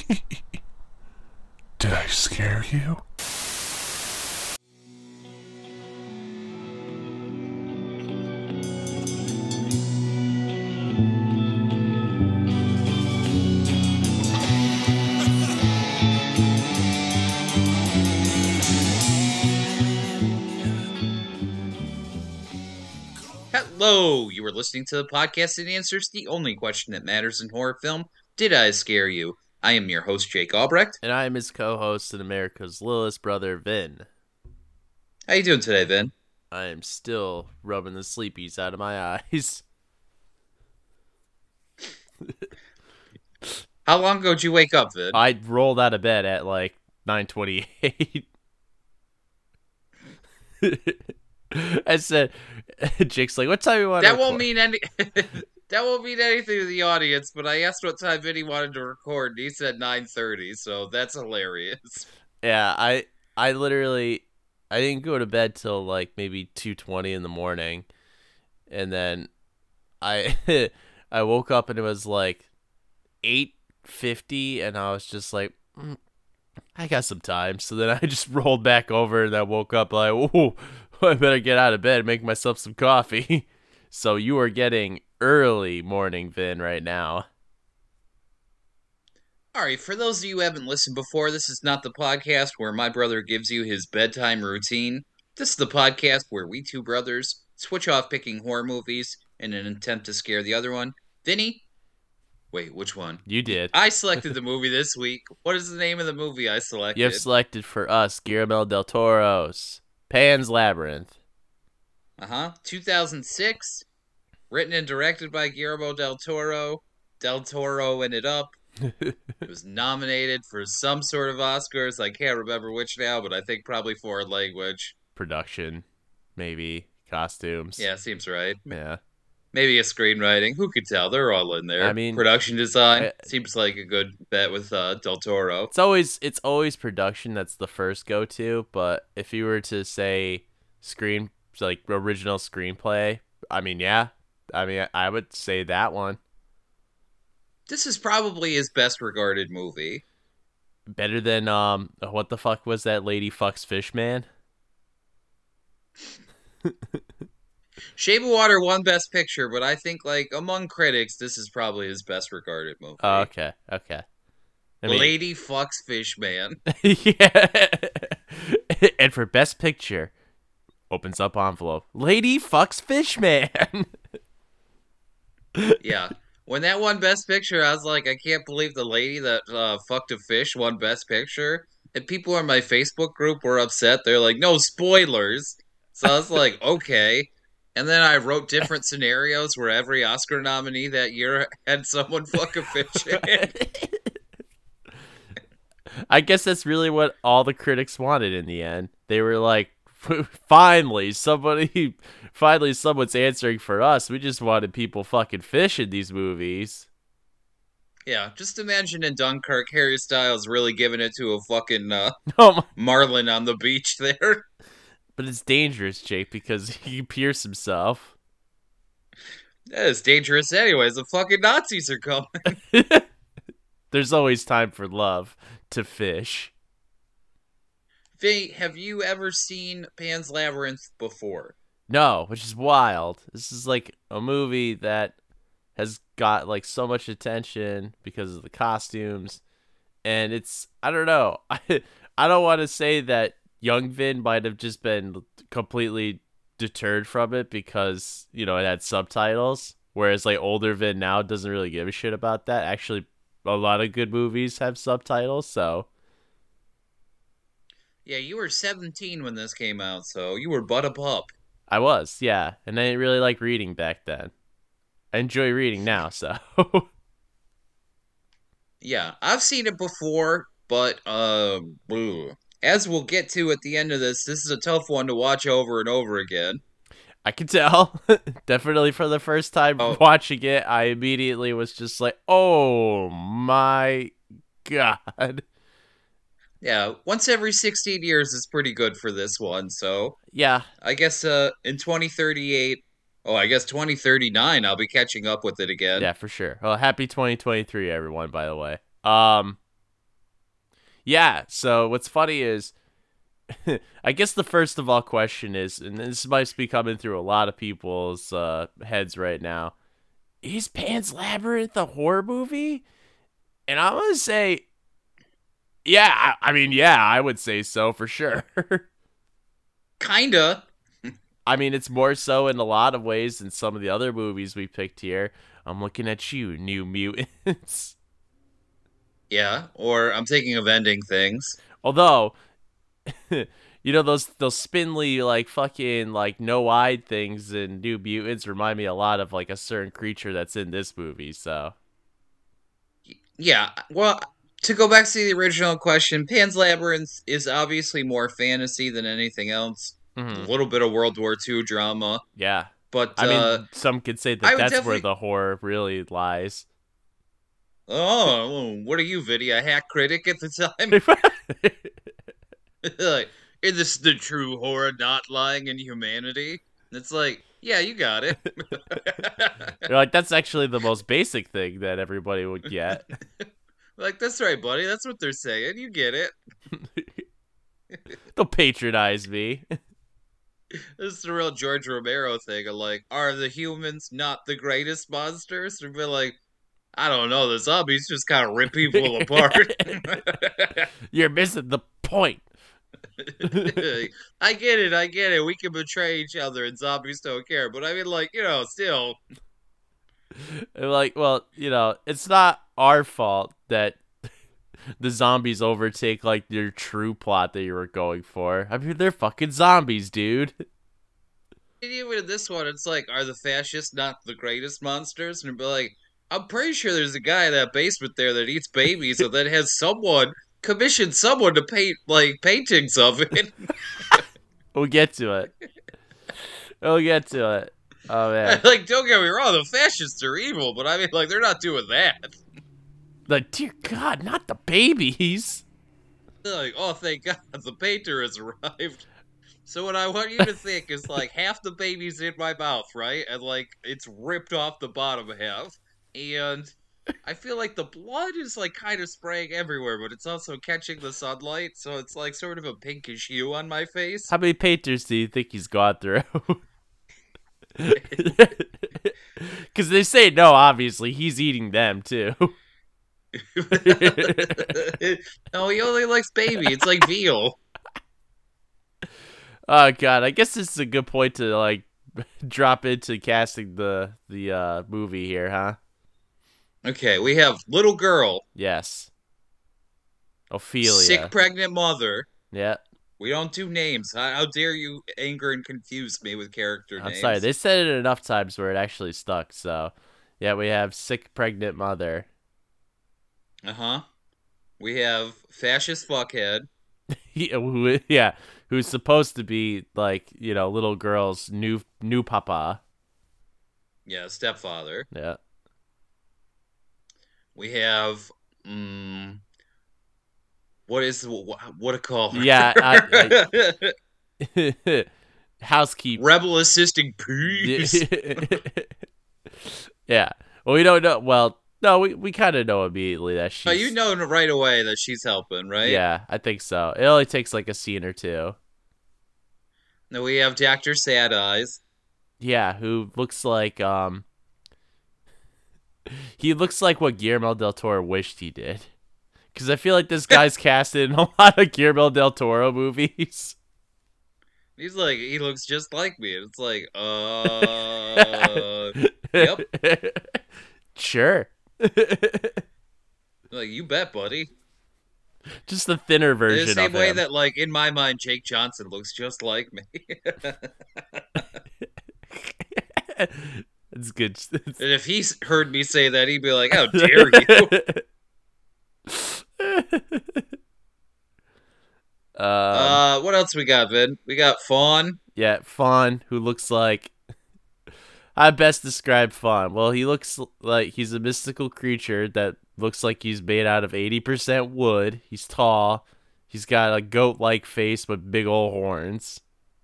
Did I scare you? Hello, you were listening to the podcast that answers the only question that matters in horror film. Did I scare you? I am your host, Jake Albrecht. And I am his co-host and America's littlest brother, Vin. How you doing today, Vin? I am still rubbing the sleepies out of my eyes. How long ago did you wake up, Vin? I rolled out of bed at like 9:28. I said, Jake's like, what time you want to That record? won't mean any. That won't mean anything to the audience. But I asked what time Vinny wanted to record, and he said 9:30. So that's hilarious. Yeah, I literally, I didn't go to bed till like maybe 2:20 in the morning, and then I I woke up and it was like 8:50, and I was just like, I got some time. So then I just rolled back over, and I woke up like, oh, I better get out of bed and make myself some coffee. So you are getting early morning Vin right now. Alright, for those of you who haven't listened before, this is not the podcast where my brother gives you his bedtime routine. This is the podcast where we two brothers switch off picking horror movies in an attempt to scare the other one. Vinny? Wait, which one? You did. I selected the movie this week. What is the name of the movie I selected? You have selected for us Guillermo del Toro's Pan's Labyrinth. 2006. Written and directed by Guillermo del Toro. Del Toro ended up. It was nominated for some sort of Oscars. I can't remember which now, but I think probably foreign language. Production, maybe. Costumes. Yeah, seems right. Yeah. Maybe a screenwriting. Who could tell? They're all in there. I mean, production design seems like a good bet with Del Toro. It's always production that's the first go to, but if you were to say original screenplay, I mean, yeah. I would say that one. This is probably his best regarded movie. Better than what the fuck was that Lady Fucks Fish Man? Shape of Water won Best Picture, but I think like among critics, this is probably his best regarded movie. Oh, okay. I mean, Lady Fucks Fish Man. yeah. And for Best Picture, opens up envelope. Lady Fucks Fish Man. Yeah. When that won Best Picture, I was like, I can't believe the lady that fucked a fish won Best Picture. And people in my Facebook group were upset. They're like, no spoilers. So I was like, okay. And then I wrote different scenarios where every Oscar nominee that year had someone fuck a fish in. I guess that's really what all the critics wanted in the end. They were like, finally, someone's answering for us. We just wanted people fucking fish in these movies. Yeah, just imagine in Dunkirk, Harry Styles really giving it to a fucking marlin on the beach there. But it's dangerous, Jake, because he can pierce himself. That is dangerous anyways. The fucking Nazis are coming. There's always time for love to fish. Vinny, have you ever seen Pan's Labyrinth before? No, which is wild. This is like a movie that has got like so much attention because of the costumes, and it's, I don't know. I don't want to say that young Vin might have just been completely deterred from it because, it had subtitles, whereas like older Vin now doesn't really give a shit about that. Actually, a lot of good movies have subtitles, so. Yeah, you were 17 when this came out, so you were but a pup. I was, yeah, and I didn't really like reading back then. I enjoy reading now, so. Yeah, I've seen it before, but as we'll get to at the end of this is a tough one to watch over and over again. I can tell. Definitely for the first time watching it, I immediately was just like, oh my god. Yeah, once every 16 years is pretty good for this one, so. Yeah. I guess in 2038, I guess 2039, I'll be catching up with it again. Yeah, for sure. Well, happy 2023, everyone, by the way. Yeah. So what's funny is, I guess the first of all question is, and this might be coming through a lot of people's heads right now: is Pan's Labyrinth a horror movie? And I'm gonna say, yeah. I mean, yeah, I would say so for sure. Kinda. I mean, it's more so in a lot of ways than some of the other movies we picked here. I'm looking at you, New Mutants. Yeah. Or I'm thinking of ending things. Although, those spindly like fucking like no-eyed things in New Mutants remind me a lot of like a certain creature that's in this movie. So Yeah. Well, to go back to the original question, Pan's Labyrinth is obviously more fantasy than anything else. A mhm. little bit of World War II drama, Yeah, but I mean, some could say I that would that's where definitely. the horror really lies. Oh, what are you, Vinny? A hack critic at the time? Like, is this the true horror not lying in humanity? It's like, yeah, you got it. You're like, that's actually the most basic thing that everybody would get. Like, that's right, buddy. That's what they're saying. You get it. Don't patronize me. This is the real George Romero thing of like, are the humans not the greatest monsters? And be like, I don't know. The zombies just kind of rip people apart. You're missing the point. I get it. I get it. We can betray each other and zombies don't care. But I mean, like, still. Like, well, it's not our fault that the zombies overtake like your true plot that you were going for. I mean, they're fucking zombies, dude. And even in this one, it's like, are the fascists not the greatest monsters? And it'd be like, I'm pretty sure there's a guy in that basement there that eats babies and then has someone commission someone to paint like paintings of it. We'll get to it. We'll get to it. Oh man. Like, don't get me wrong, the fascists are evil, but I mean, like, they're not doing that. Like, dear God, not the babies. They're like, oh, thank God, the painter has arrived. So what I want you to think is like half the baby's in my mouth, right? And like it's ripped off the bottom half. And I feel like the blood is like kind of spraying everywhere, but it's also catching the sunlight, so it's like sort of a pinkish hue on my face. How many painters do you think he's gone through? Because they say no, obviously he's eating them too. No, he only likes baby. It's like veal. Oh God, I guess this is a good point to like drop into casting the movie here, huh? Okay, we have little girl, Yes, sick Ophelia. pregnant mother. Yeah, We don't do names. How dare you anger and confuse me with character I'm sorry. names? They said it enough times where it actually stuck. So, yeah, we have sick pregnant mother. Uh-huh. We have fascist fuckhead. Yeah, who's supposed to be like little girl's new papa. Yeah, stepfather. Yeah. We have what to call her? Yeah, housekeep. Rebel assisting peace. Yeah. Well, we don't know. Well, no, we kind of know immediately that Oh, you she's. know right away that she's helping, right? Yeah, I think so. It only takes like a scene or two. Then we have Dr. Sad Eyes. Yeah, who looks like he looks like what Guillermo del Toro wished he did. Because I feel like this guy's casted in a lot of Guillermo del Toro movies. He's like, he looks just like me. And it's like, yep. Sure. Like, you bet, buddy. Just the thinner In the version same of way him. that, like, in my mind, Jake Johnson looks just like me. It's good. And if he heard me say that, he'd be like, how dare you? What else we got, Vin? We got Fawn. Yeah, Fawn, who looks like I best describe Fawn. Well, he looks like he's a mystical creature that looks like he's made out of 80% wood. He's tall. He's got a goat-like face with big old horns.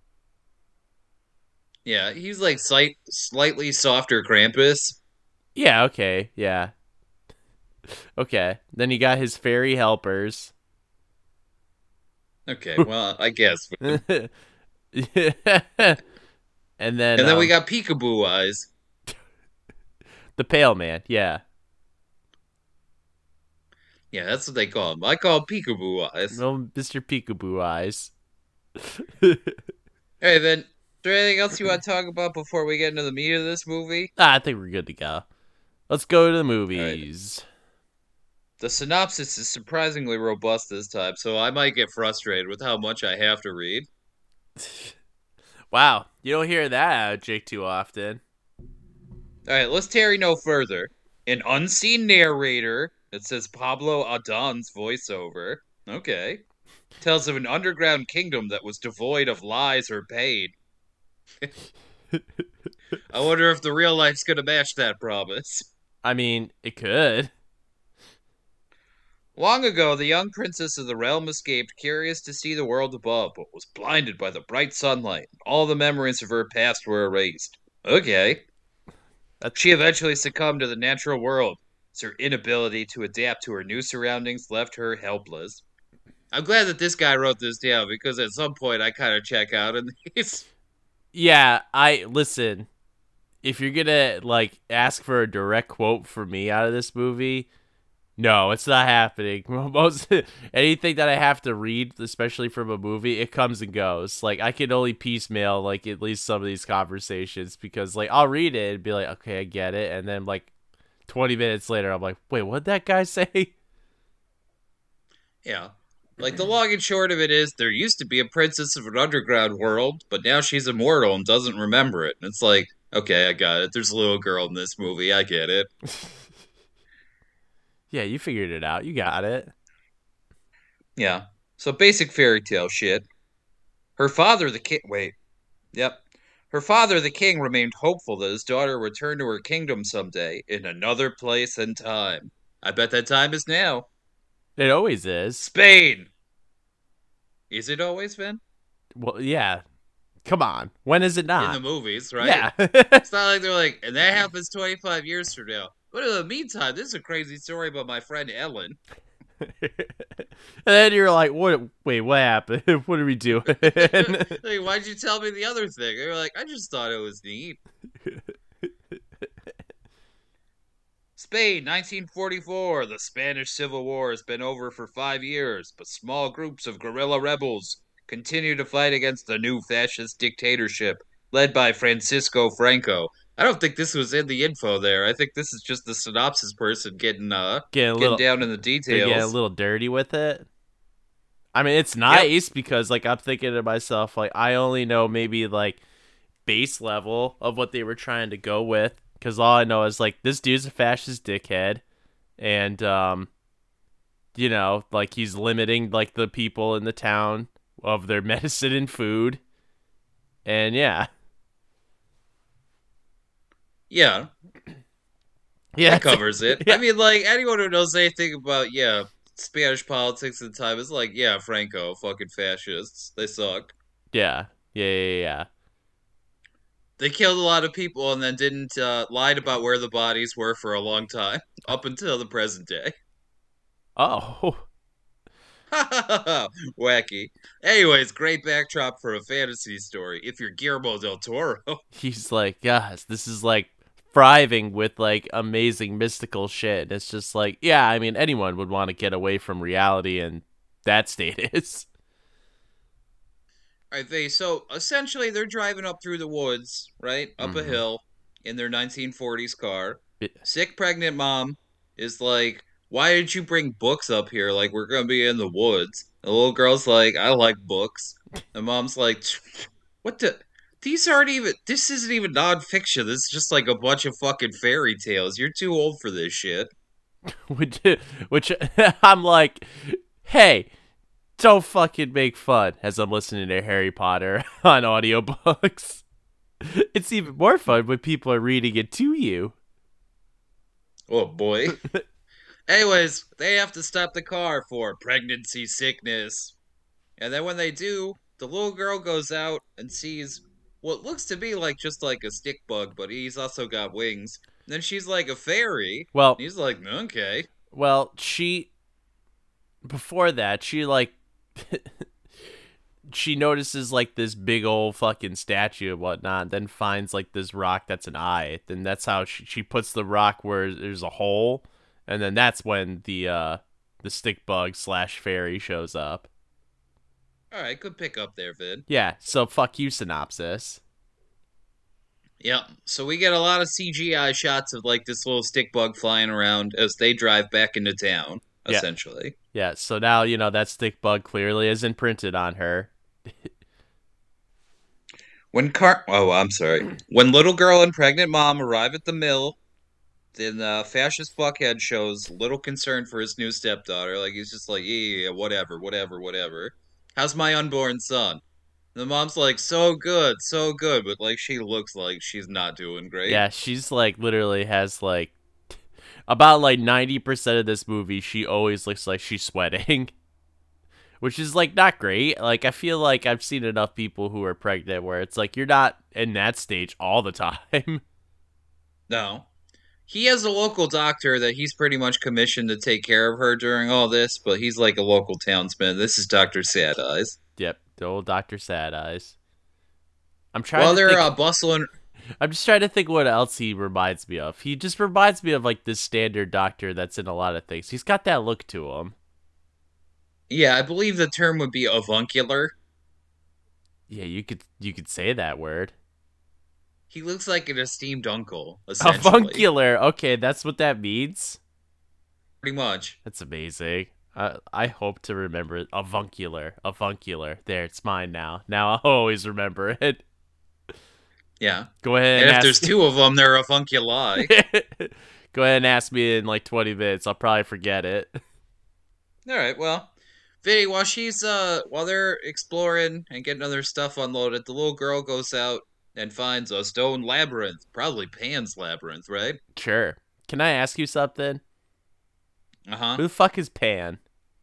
Yeah, he's like slightly softer Krampus. Yeah, okay. Yeah. Okay. Then you got his fairy helpers. Okay, well, I guess. And then And then we got Peekaboo Eyes. the Pale Man, yeah. Yeah, that's what they call him. I call him Peekaboo Eyes. Well, Mr. Peekaboo Eyes. Hey, then, is there anything else you want to talk about before we get into the meat of this movie? I think we're good to go. Let's go to the All right. movies. The synopsis is surprisingly robust this time, so I might get frustrated with how much I have to read. Wow, you don't hear that out of Jake too often. All right, let's tarry no further. An unseen narrator, it says Pablo Adon's voiceover. Okay. Tells of an underground kingdom that was devoid of lies or pain. I wonder if the real life's gonna match that promise. I mean, it could. Long ago, the young princess of the realm escaped, curious to see the world above, but was blinded by the bright sunlight. All the memories of her past were erased. Okay. That's She eventually succumbed to the natural world, as her inability to adapt to her new surroundings left her helpless. I'm glad that this guy wrote this down because at some point I kind of check out in these. yeah. I listen. If you're gonna like ask for a direct quote for me out of this movie, no, it's not happening. Most anything that I have to read, especially from a movie, it comes and goes. Like I can only piecemeal like at least some of these conversations because like I'll read it and be like, okay, I get it, and then like 20 minutes later, I'm like, wait, what'd that guy say? Yeah. Like the long and short of it is, there used to be a princess of an underground world, but now she's immortal and doesn't remember it. And it's like, okay, I got it. There's a little girl in this movie. I get it. Yeah, you figured it out. You got it. Yeah. So basic fairy tale shit. Her father, the king. Wait. Yep. Her father, the king, remained hopeful that his daughter would return to her kingdom someday in another place and time. I bet that time is now. It always is. Spain! Is it always been? Well, yeah. Come on. When is it In not? the movies, right? Yeah. It's not like they're like, and that happens 25 years from now. But in the meantime, this is a crazy story about my friend Ellen. And then you're like, what? Wait, what happened? What are we doing? Like, why'd you tell me the other thing? They were like, I just thought it was neat. Spain, 1944. The Spanish Civil War has been over for 5 years, but small groups of guerrilla rebels continue to fight against the new fascist dictatorship led by Francisco Franco. I don't think this was in the info there. I think this is just the synopsis person getting getting a getting little, down in the they're getting a details. little dirty with it. I mean, it's nice because like I'm thinking to myself, like I only know maybe like base level of what they were trying to go with. Because all I know is like this dude's a fascist dickhead, and you know, like he's limiting like the people in the town of their medicine and food, and yeah, Yeah, yeah, that covers it. yeah. I mean, like, anyone who knows anything about, Spanish politics at the time is like, yeah, Franco, fucking fascists. They suck. Yeah, yeah, yeah, yeah. They killed a lot of people and then didn't lied about where the bodies were for a long time, up until the present day. Oh, Wacky. Anyways, great backdrop for a fantasy story. If you're Guillermo del Toro. he's like, yes, this is like thriving with like amazing mystical shit. It's just like, yeah, I mean, anyone would want to get away from reality and that status. Alright, so essentially they're driving up through the woods, right? Up a Mhm. hill in their 1940s car. Yeah. Sick pregnant mom is like, why did you bring books up here? Like, we're gonna be in the woods. The little girl's like, I like books. The mom's like, what the? These aren't even. This isn't even nonfiction. This is just like a bunch of fucking fairy tales. You're too old for this shit. which, which I'm like, hey, don't fucking make fun as I'm listening to Harry Potter on audiobooks. It's even more fun when people are reading it to you. Oh boy. Anyways, they have to stop the car for pregnancy sickness. And then when they do, the little girl goes out and sees what looks to be like just like a stick bug, but he's also got wings. And then she's like a fairy. Well, And he's like, okay. she before that, she like she notices like this big old fucking statue and whatnot, then finds like this rock that's an eye. Then that's how she puts the rock where there's a hole, and then that's when the stick bug / fairy shows up. All right, good pick up there, Vid. Yeah, so fuck you, synopsis. Yep. So we get a lot of CGI shots of like this little stick bug flying around as they drive back into town, Yeah. essentially. Yeah, so now that stick bug clearly is imprinted on her. When little girl and pregnant mom arrive at the mill, then fascist fuckhead shows little concern for his new stepdaughter. Like he's just like, yeah, whatever. How's my unborn son? The mom's like, so good, but like she looks like she's not doing great. Yeah, she's like literally has like about like 90% of this movie she always looks like she's sweating. Which is like not great. Like I feel like I've seen enough people who are pregnant where it's like you're not in that stage all the time. No. He has a local doctor that he's pretty much commissioned to take care of her during all this, but he's like a local townsman. This is Dr. Sad Eyes. Yep, the old Dr. Sad Eyes. I'm trying While to they're think, bustling... I'm just trying to think what else he reminds me of. He just reminds me of like this standard doctor that's in a lot of things. He's got that look to him. Yeah, I believe the term would be avuncular. Yeah, you could say that word. He looks like an esteemed uncle, essentially. Avuncular. Okay, that's what that means. Pretty much. That's amazing. I hope to remember it. Avuncular. There, it's mine now. Now I'll always remember it. Yeah. Go ahead And and if there's two of them, they're avunculi. Go ahead and ask me in like 20 minutes. I'll probably forget it. Alright, well. Vinny, while they're exploring and getting other stuff unloaded, the little girl goes out and finds a stone labyrinth. Probably Pan's labyrinth, right? Sure. Can I ask you something? Uh-huh. Who the fuck is Pan?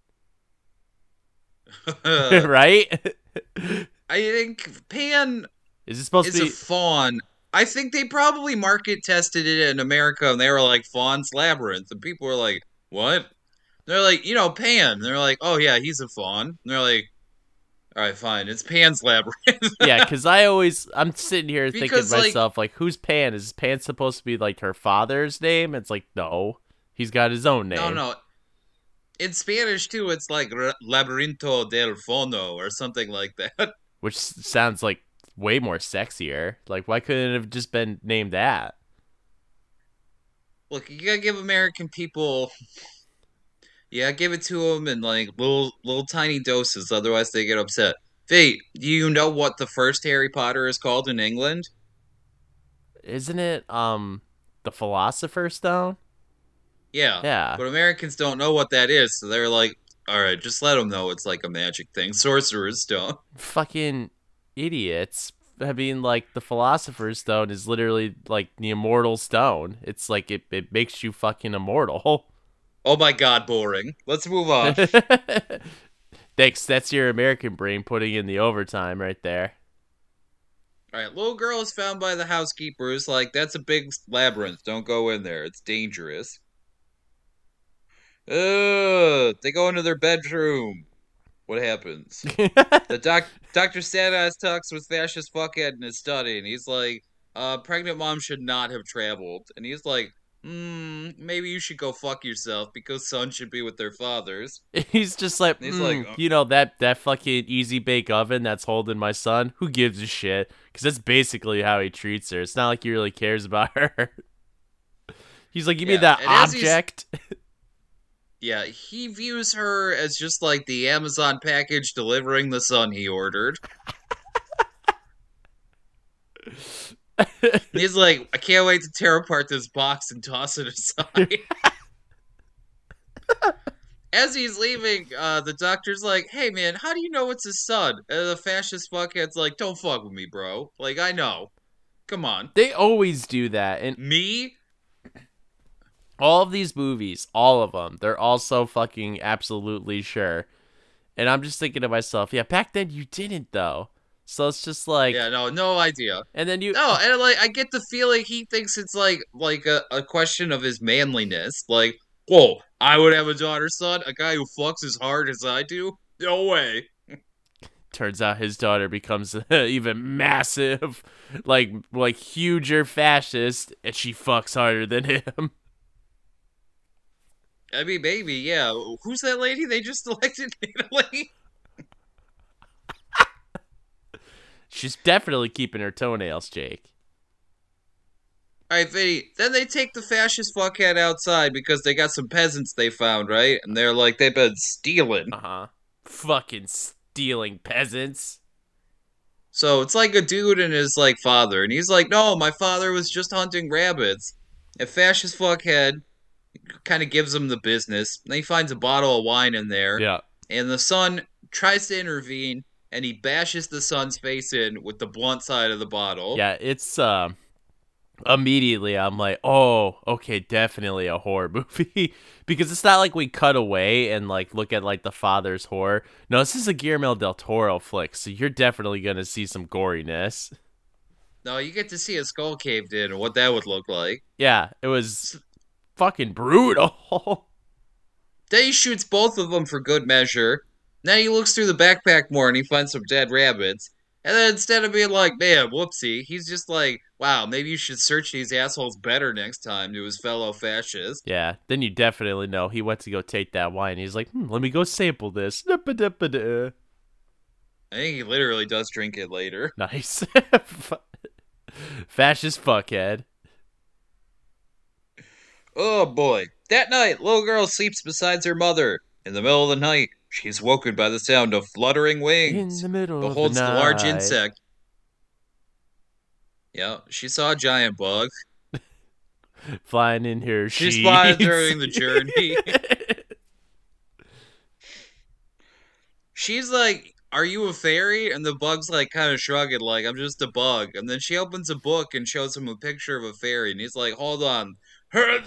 I Right? think Pan Is it supposed is to a be... fawn. I think they probably market tested it in America, and they were like, Fawn's Labyrinth. And people were like, what? They're like, Pan. And they're like, oh, yeah, he's a fawn. And they're like, all right, fine. It's Pan's Labyrinth. Yeah, because I'm sitting here thinking Because, to myself, like, who's Pan? Is Pan supposed to be, like, her father's name? It's like, no. He's got his own name. No. In Spanish, too, it's like Laberinto del Fono or something like that. Which sounds, like, way more sexier. Like, why couldn't it have just been named that? Look, you gotta give American people... Yeah, give it to them in, like, little tiny doses, otherwise they get upset. Fate, do you know what the first Harry Potter is called in England? Isn't it, the Philosopher's Stone? Yeah. Yeah. But Americans don't know what that is, so they're like, alright, just let them know it's like a magic thing. Sorcerer's Stone. Fucking idiots. I mean, like, the Philosopher's Stone is literally, like, the immortal stone. It's like, it makes you fucking immortal. Oh my god, boring. Let's move on. Thanks, that's your American brain putting in the overtime right there. Alright, little girl is found by the housekeeper who's like, that's a big labyrinth, don't go in there, it's dangerous. They go into their bedroom. What happens? Dr. Sad Eyes talks with fascist fuckhead in his study, and he's like, pregnant mom should not have traveled. And he's like, maybe you should go fuck yourself because sons should be with their fathers. He's just like, He's like, that fucking easy bake oven that's holding my son. Who gives a shit? Because that's basically how he treats her. It's not like he really cares about her. He's like, you mean that object? Yeah, he views her as just like the Amazon package delivering the son he ordered. He's like, I can't wait to tear apart this box and toss it aside. As he's leaving, the doctor's like, hey man, how do you know it's his son? And the fascist fuckhead's like, don't fuck with me, bro. Like, I know. Come on. They always do that. And me? all of these movies, all of them, they're all so fucking absolutely sure. And I'm just thinking to myself, yeah, back then you didn't, though. So it's just like... Yeah, no idea. And then you... No, and like, I get the feeling he thinks it's like a question of his manliness. Like, whoa, I would have a daughter, son? A guy who fucks as hard as I do? No way. turns out his daughter becomes even massive, like huger fascist, and she fucks harder than him. I mean, maybe, yeah. Who's that lady they just elected in Italy? She's definitely keeping her toenails, Jake. Alright, Vinny, then they take the fascist fuckhead outside because they got some peasants they found, right? And they're like, they've been stealing. Uh-huh. Fucking stealing peasants. So it's like a dude and his, like, father. And he's like, no, my father was just hunting rabbits. And fascist fuckhead kind of gives him the business. And then he finds a bottle of wine in there. Yeah. And the son tries to intervene, and he bashes the son's face in with the blunt side of the bottle. Yeah, it's immediately I'm like, oh, okay, definitely a horror movie. Because it's not like we cut away and like look at like the father's horror. No, this is a Guillermo del Toro flick, so you're definitely gonna see some goriness. No, you get to see a skull caved in and what that would look like. Yeah, it was fucking brutal. Then he shoots both of them for good measure. Then he looks through the backpack more and he finds some dead rabbits. And then instead of being like, man, whoopsie, he's just like, wow, maybe you should search these assholes better next time, to his fellow fascists. Yeah, then you definitely know he went to go take that wine. He's like, let me go sample this. I think he literally does drink it later. Nice. Fascist fuckhead. Oh boy. That night, little girl sleeps beside her mother. In the middle of the night, she's woken by the sound of fluttering wings. In the middle Beholds of the the night. large insect. Yeah, she saw a giant bug. Flying in her She's sheets. flying during the journey. She's like, are you a fairy? And the bug's like kind of shrugging, like, I'm just a bug. And then she opens a book and shows him a picture of a fairy. And he's like, hold on. And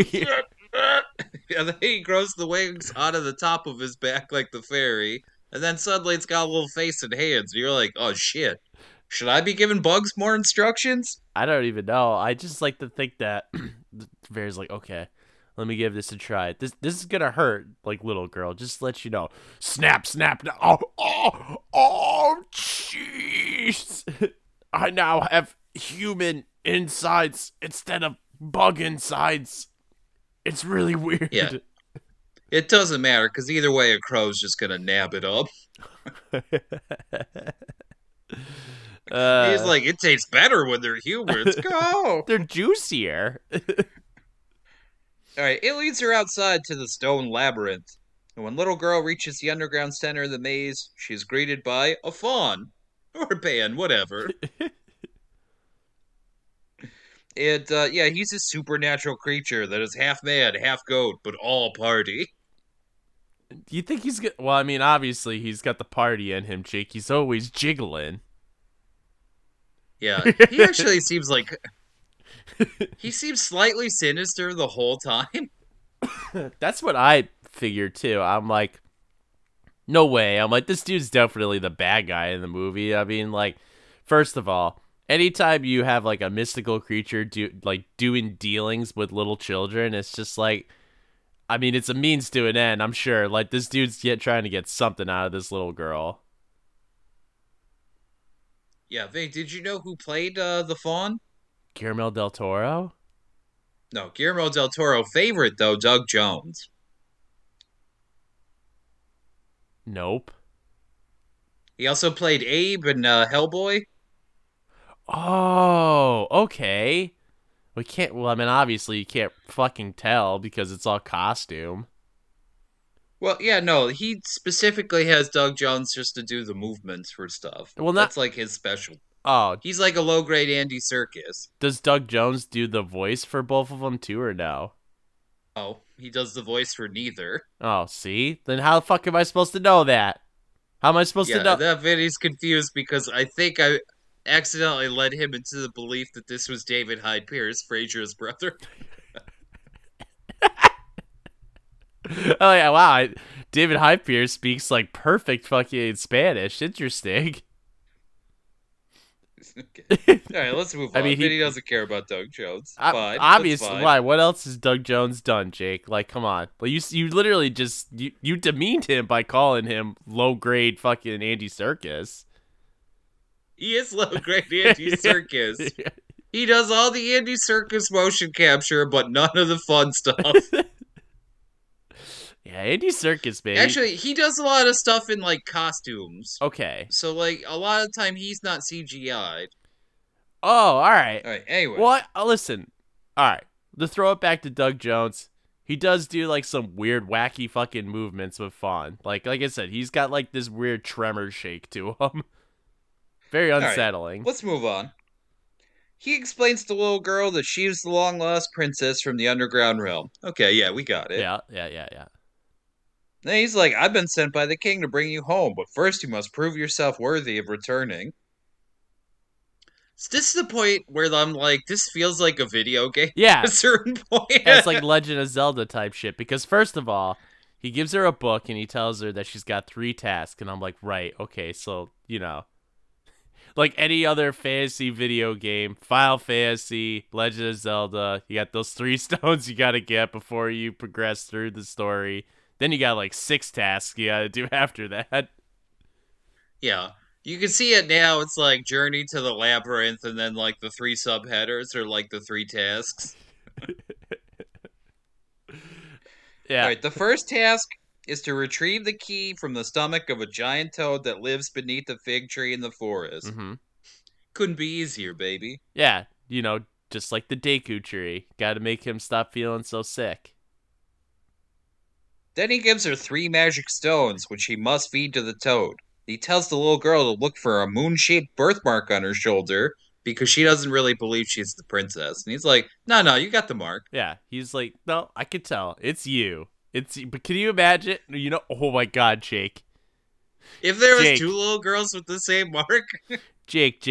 then he grows the wings out of the top of his back like the fairy. And then suddenly it's got a little face and hands. And you're like, oh shit. Should I be giving bugs more instructions? I don't even know. I just like to think that the fairy's like, okay, let me give this a try. This is gonna hurt, like little girl. Just to let you know. Snap, snap. Oh, jeez. I now have human insides instead of bug insides. It's really weird. Yeah. It doesn't matter, because either way, a crow's just gonna nab it up. He's like, it tastes better when they're humans. Go! They're juicier. Alright, it leads her outside to the stone labyrinth. And when little girl reaches the underground center of the maze, she's greeted by a fawn. Or a pan, whatever. And, yeah, he's a supernatural creature that is half man, half goat, but all party. Do you think he's good? Well, I mean, obviously he's got the party in him, Jake. He's always jiggling. Yeah, he actually seems like... He seems slightly sinister the whole time. That's what I figured, too. I'm like, no way. I'm like, this dude's definitely the bad guy in the movie. I mean, like, first of all, anytime you have, like, a mystical creature doing dealings with little children, it's just like, I mean, it's a means to an end, I'm sure. Like, this dude's trying to get something out of this little girl. Yeah, Vic, did you know who played the fawn? Guillermo del Toro? No, Guillermo del Toro favorite, though, Doug Jones. Nope. He also played Abe in Hellboy. Oh, okay. We can't, well, I mean, obviously you can't fucking tell because it's all costume. Well, yeah, no, he specifically has Doug Jones just to do the movements for stuff. Well, That's like his special. Oh, He's like a low-grade Andy Serkis. does Doug Jones do the voice for both of them too, or no? Oh, he does the voice for neither. Oh, see? Then how the fuck am I supposed to know that? How am I supposed to Yeah, know? that Vinny's confused because I think I accidentally led him into the belief that this was David Hyde Pierce, Frasier's brother. Oh, yeah, wow. David Hyde Pierce speaks like perfect fucking Spanish. Interesting. Okay. All right, let's move on. I mean, Vinny doesn't care about Doug Jones. Fine. That's obviously, fine. why? What else has Doug Jones done, Jake? Like, come on. Like, you literally just you demeaned him by calling him low grade fucking Andy Serkis. He is low grade Andy Serkis. He does all the Andy Serkis motion capture, but none of the fun stuff. Yeah, Andy Serkis, man. Actually, he does a lot of stuff in like costumes. Okay. So like a lot of the time he's not CGI'd. Oh, all right. All right. Anyway. Well, listen. All right. To throw it back to Doug Jones, he does do like some weird, wacky fucking movements with Fawn. Like I said, he's got like this weird tremor shake to him. Very unsettling. Right, let's move on. He explains to the little girl that she was the long lost princess from the underground realm. Okay, yeah, we got it. Yeah. Then he's like, I've been sent by the king to bring you home, but first you must prove yourself worthy of returning. So this is the point where I'm like, this feels like a video game Yeah. at a certain point. It's like Legend of Zelda type shit. Because first of all, he gives her a book and he tells her that she's got 3 tasks. And I'm like, right, okay, so, like any other fantasy video game, Final Fantasy, Legend of Zelda, you got those 3 stones you gotta get before you progress through the story. Then you got like 6 tasks you gotta do after that. Yeah. You can see it now. It's like Journey to the Labyrinth, and then like the 3 subheaders are like the 3 tasks. Yeah. All right, the first task is to retrieve the key from the stomach of a giant toad that lives beneath a fig tree in the forest. Mm-hmm. Couldn't be easier, baby. Yeah, just like the Deku tree. Gotta make him stop feeling so sick. Then he gives her 3 magic stones, which he must feed to the toad. He tells the little girl to look for a moon-shaped birthmark on her shoulder because she doesn't really believe she's the princess. And he's like, no, you got the mark. Yeah, he's like, no, I can tell. It's you. But can you imagine? Oh my God, Jake. If there was Jake. 2 little girls with the same mark. Jake.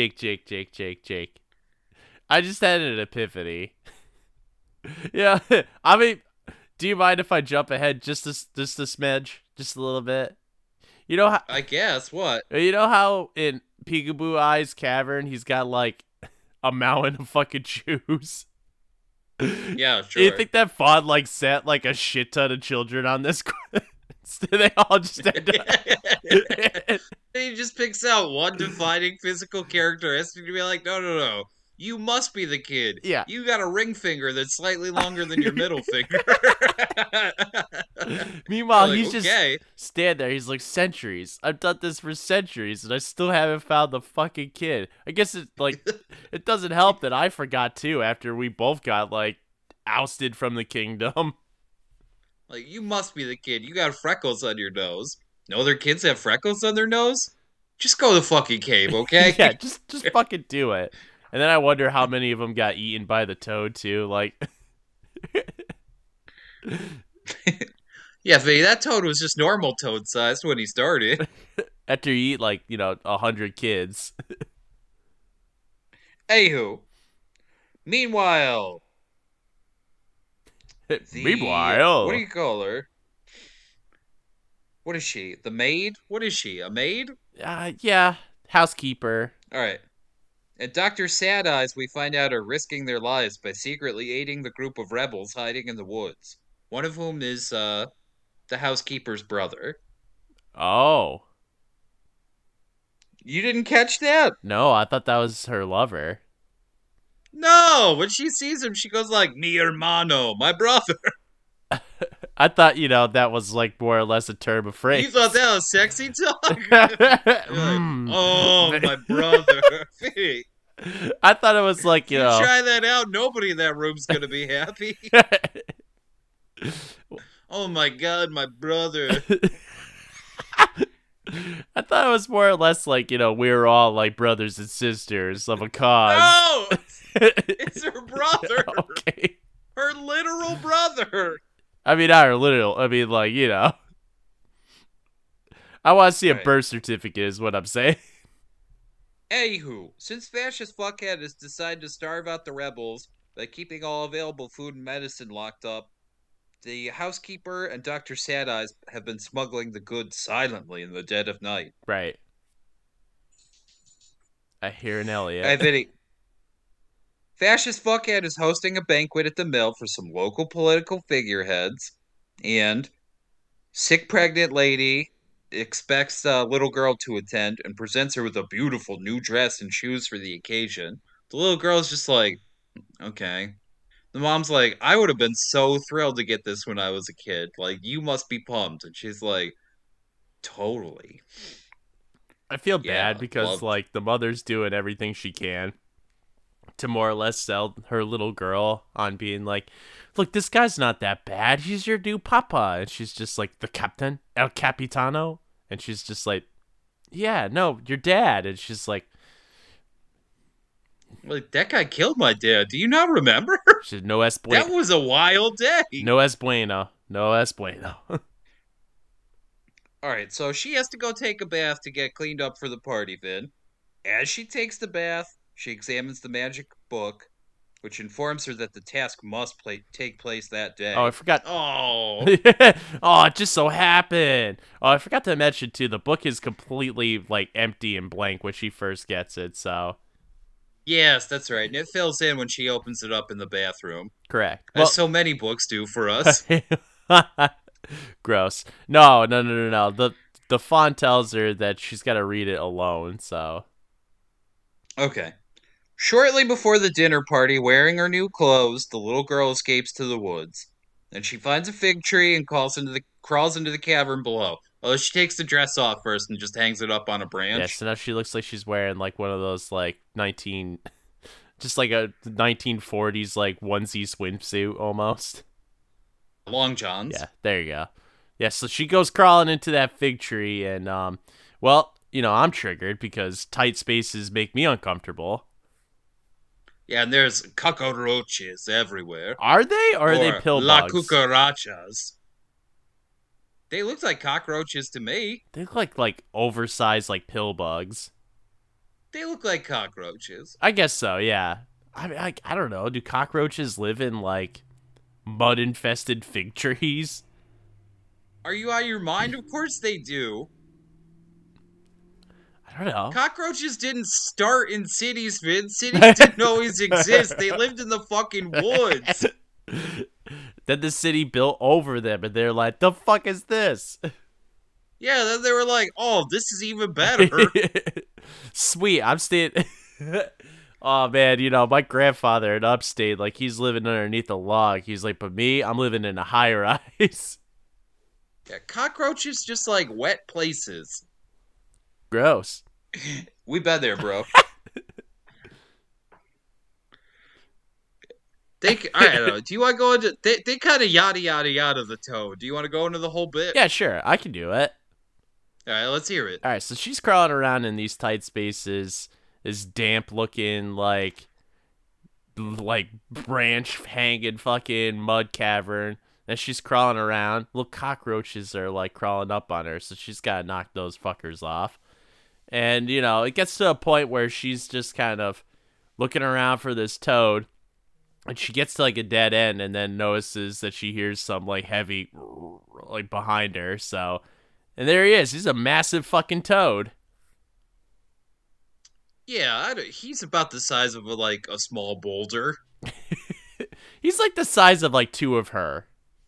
I just had an epiphany. Yeah, I mean, do you mind if I jump ahead just a smidge? Just a little bit? You know how? I guess, what? You know how in Peekaboo Eye's cavern, he's got like a mountain of fucking shoes? Yeah, sure. Do you think that Fawn like set like a shit ton of children on this quest? They all just end up... He just picks out one defining physical characteristic to be like, no. You must be the kid. Yeah. You got a ring finger that's slightly longer than your middle finger. Meanwhile, like, he's just stand there. He's like, centuries. I've done this for centuries, and I still haven't found the fucking kid. I guess it doesn't help that I forgot too after we both got like ousted from the kingdom. Like, you must be the kid. You got freckles on your nose. No other kids have freckles on their nose? Just go to the fucking cave, okay? Yeah, just fucking do it. And then I wonder how many of them got eaten by the toad too. Like, yeah, Vinny, that toad was just normal toad sized when he started. after you eat like 100 kids. Anywho, meanwhile, Meanwhile, what do you call her? What is she? The maid? What is she? A maid? yeah, housekeeper. All right. And Dr. Sad Eyes, we find out, are risking their lives by secretly aiding the group of rebels hiding in the woods. One of whom is the housekeeper's brother. Oh. You didn't catch that? No, I thought that was her lover. No! When she sees him, she goes like, mi hermano, my brother. I thought, that was like more or less a term of phrase. You thought that was sexy talk? Like, oh, my brother. I thought it was like, you try that out, nobody in that room's gonna be happy. Oh my God, my brother. I thought it was more or less like, we were all like brothers and sisters of a cause. No! It's her brother. Okay. Her literal brother. I mean, not her literal. I mean, like, I want to see a Right. birth certificate is what I'm saying. Anywho, since fascist fuckhead has decided to starve out the rebels by keeping all available food and medicine locked up, the housekeeper and Dr. Sad Eyes have been smuggling the goods silently in the dead of night. Right. I hear an Elliot. And then fascist fuckhead is hosting a banquet at the mill for some local political figureheads, and sick pregnant lady expects a little girl to attend and presents her with a beautiful new dress and shoes for the occasion. The little girl's just like, okay. The mom's like, I would have been so thrilled to get this when I was a kid. Like, you must be pumped. And she's like, totally. I feel Yeah, bad because love. like the mother's doing everything she can to more or less sell her little girl on being like, look, this guy's not that bad. He's your new papa. And she's just like, the captain, El Capitano. And she's just like, yeah, no, your dad. And she's like, Like, that guy killed my dad. Do you not remember? no es bueno. That was a wild day. No es bueno. No es bueno. All right, so she has to go take a bath to get cleaned up for the party, Vin. As she takes the bath, she examines the magic book, which informs her that the task must take place that day. Oh, I forgot. Oh, Oh, it just so happened. Oh, I forgot to mention too. The book is completely like empty and blank when she first gets it. So yes, that's right. And it fills in when she opens it up in the bathroom, correct. as so many books do for us. Gross. No. The font tells her that she's got to read it alone. So Okay. Shortly before the dinner party, wearing her new clothes, the little girl escapes to the woods. Then she finds a fig tree and crawls into the cavern below. Although she takes the dress off first and just hangs it up on a yeah. branch. So now she looks like she's wearing like one of those like just like a 1940s like onesie swimsuit almost. Long johns. Yeah, there you go. Yeah, so she goes crawling into that fig tree, and well, I'm triggered because tight spaces make me uncomfortable. Yeah, and there's cockroaches everywhere. Are they, or are they Or pill La bugs? cucarachas. They look like cockroaches to me. They look like oversized like pill bugs. They look like cockroaches. I guess so. Yeah. I mean, I don't know. Do cockroaches live in like mud infested fig trees? Are you out of your mind? Of course they do. I don't know. Cockroaches didn't start in cities, Vince. Cities didn't always exist. They lived in the fucking woods. Then the city built over them, and they're like, "The fuck is this?" Yeah, then they were like, "Oh, this is even better." Sweet, I'm staying. Oh man, my grandfather in upstate, like he's living underneath a log. He's like, but me, I'm living in a high rise. Yeah, cockroaches just like wet places. Gross. We been there, bro. I don't know. Do you want to go into? They kind of yada yada yada the toad. Do you want to go into the whole bit? Yeah, sure, I can do it. All right, let's hear it. All right, so she's crawling around in these tight spaces, this damp looking like branch hanging fucking mud cavern. And she's crawling around. Little cockroaches are like crawling up on her, so she's gotta knock those fuckers off. And it gets to a point where she's just kind of looking around for this toad, and she gets to like a dead end, and then notices that she hears some like heavy like behind her. So, and there he is. He's a massive fucking toad. Yeah, he's about the size of a small boulder. He's like the size of like two of her.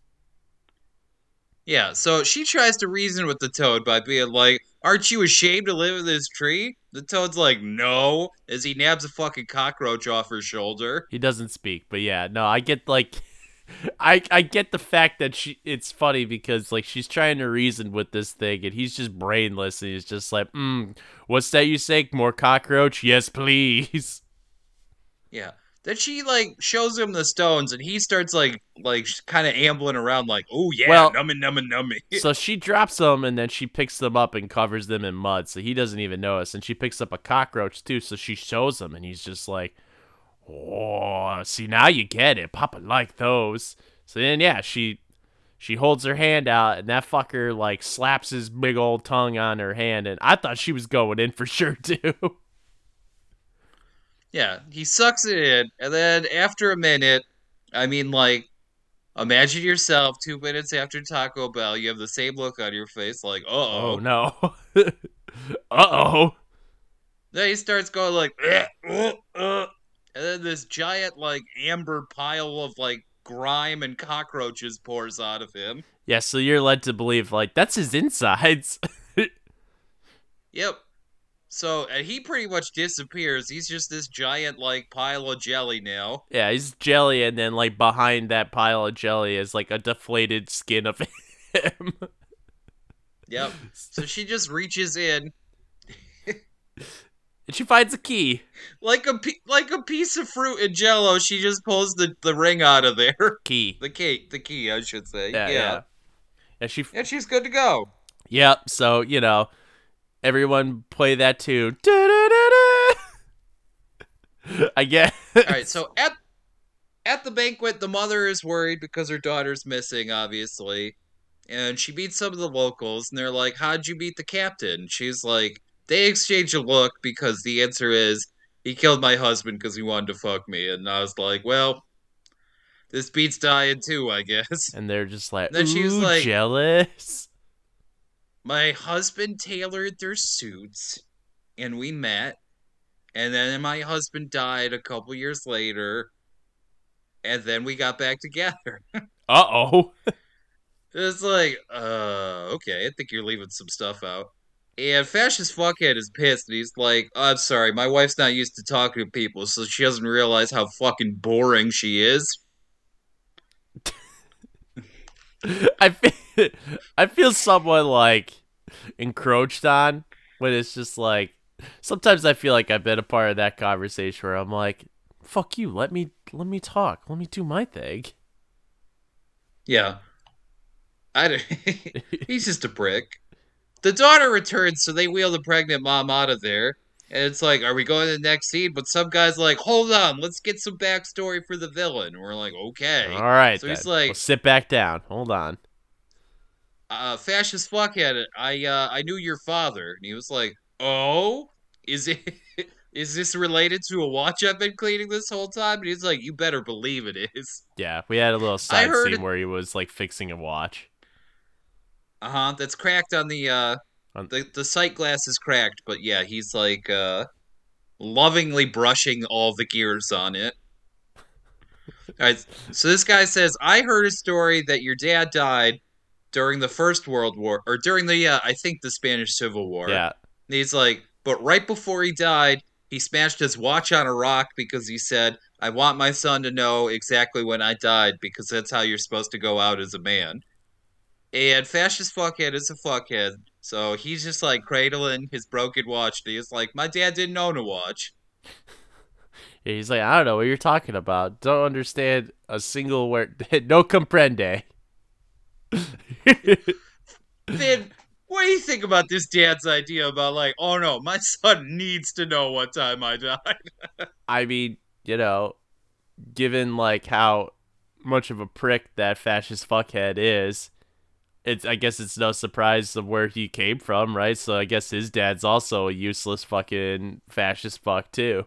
Yeah, so she tries to reason with the toad by being like, "Aren't you ashamed to live in this tree?" The toad's like, "No," as he nabs a fucking cockroach off her shoulder. He doesn't speak, but yeah, no, I get like, I get the fact that it's funny because like she's trying to reason with this thing and he's just brainless and he's just like, what's that you say? More cockroach? Yes, please. Yeah. Then she shows him the stones and he starts like kind of ambling around like, "Oh yeah, Well, nummy." So she drops them and then she picks them up and covers them in mud, so he doesn't even notice. And she picks up a cockroach too, so she shows him and he's just like, "Oh, see, now you get it. Papa like those." So then yeah, she holds her hand out and that fucker like slaps his big old tongue on her hand, and I thought she was going in for sure too. Yeah, he sucks it in, and then after a minute, I mean, imagine yourself 2 minutes after Taco Bell, you have the same look on your face, like, Oh uh-oh. no. Uh-oh. Then he starts going like, and then this giant like amber pile of like grime and cockroaches pours out of him. Yeah, so you're led to believe like that's his insides. Yep. So and he pretty much disappears. He's just this giant like pile of jelly now. Yeah, he's jelly, and then like behind that pile of jelly is like a deflated skin of him. Yep. So she just reaches in And she finds a key. like a piece of fruit in Jello. She just pulls the ring out of there. Key. The key, I should say. Yeah, yeah. And she. And she's good to go. Yep. So everyone play that tune. I guess. All right. So at the banquet, the mother is worried because her daughter's missing, obviously. And she meets some of the locals, and they're like, "How'd you meet the captain?" She's like, they exchange a look because the answer is, he killed my husband because he wanted to fuck me. And I was like, well, this beats dying too, I guess. And they're just like, And then she was ooh, like, jealous. my husband tailored their suits, and we met. And then my husband died a couple years later, and then we got back together. Uh-oh. It's like, okay, I think you're leaving some stuff out. And Fascist Fuckhead is pissed, and he's like, oh, I'm sorry, my wife's not used to talking to people, so she doesn't realize how fucking boring she is. I feel somewhat like encroached on when it's just like sometimes I feel like I've been a part of that conversation where I'm like, fuck you, let me talk. Let me do my thing. Yeah. He's just a prick. The daughter returns, so they wheel the pregnant mom out of there. And it's like, are we going to the next scene? But some guy's like, hold on, let's get some backstory for the villain. And we're like, okay. All right, So then. he's like, Well, sit back down. Hold on. Fascist fuckhead, I knew your father. And he was like, oh? Is it is this related to a watch I've been cleaning this whole time? And he's like, you better believe it is. Yeah, we had a little side heard scene it- where he was like fixing a watch. Uh-huh, that's cracked on the On- the sight glass is cracked, but yeah, he's like lovingly brushing all the gears on it. Alright, so this guy says, I heard a story that your dad died during the First World War, or during the, I think the Spanish Civil War. Yeah. And he's like, but right before he died, he smashed his watch on a rock because he said, I want my son to know exactly when I died because that's how you're supposed to go out as a man. And Fascist Fuckhead is a fuckhead, so he's just like cradling his broken watch. And he's like, my dad didn't own a watch. Yeah, he's like, I don't know what you're talking about. Don't understand a single word. No comprende. Finn, what do you think about this dad's idea about like, oh no, my son needs to know what time I died? I mean, given like how much of a prick that fascist fuckhead is, I guess it's no surprise of where he came from, right? So I guess his dad's also a useless fucking fascist fuck too.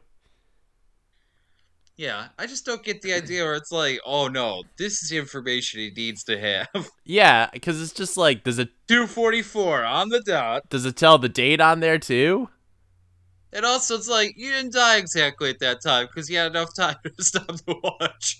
Yeah, I just don't get the idea where it's like, oh no, this is information he needs to have. Yeah, because it's just like, does it 2:44 on the dot. tell the date on there too? And also, it's like, you didn't die exactly at that time because you had enough time to stop the watch.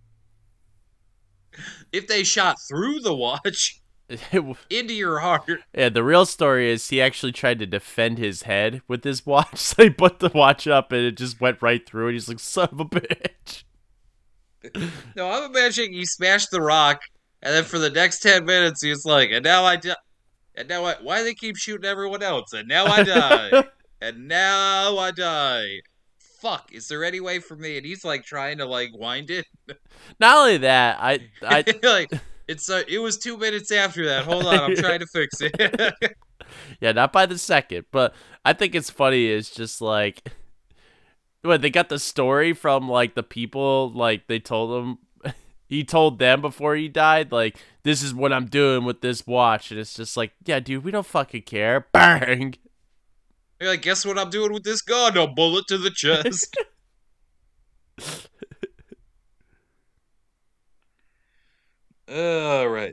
If they shot through the watch into your heart. Yeah, the real story is he actually tried to defend his head with his watch, so he put the watch up and it just went right through it. He's like, son of a bitch. No, I'm imagining he smashed the rock, and then for the next 10 minutes, he's like, and now I die. And now why do they keep shooting everyone else? And now I die. And now I die. Fuck, is there any way for me? And he's like trying to like wind it. Not only that, I like, it was 2 minutes after that. Hold on, I'm trying to fix it. yeah, not by the second, but I think it's funny. It's just like when they got the story from like the people, like they told him, he told them before he died, like, this is what I'm doing with this watch, and it's just like, yeah, dude, we don't fucking care. Bang. You're like, guess what I'm doing with this gun? A bullet to the chest. All right.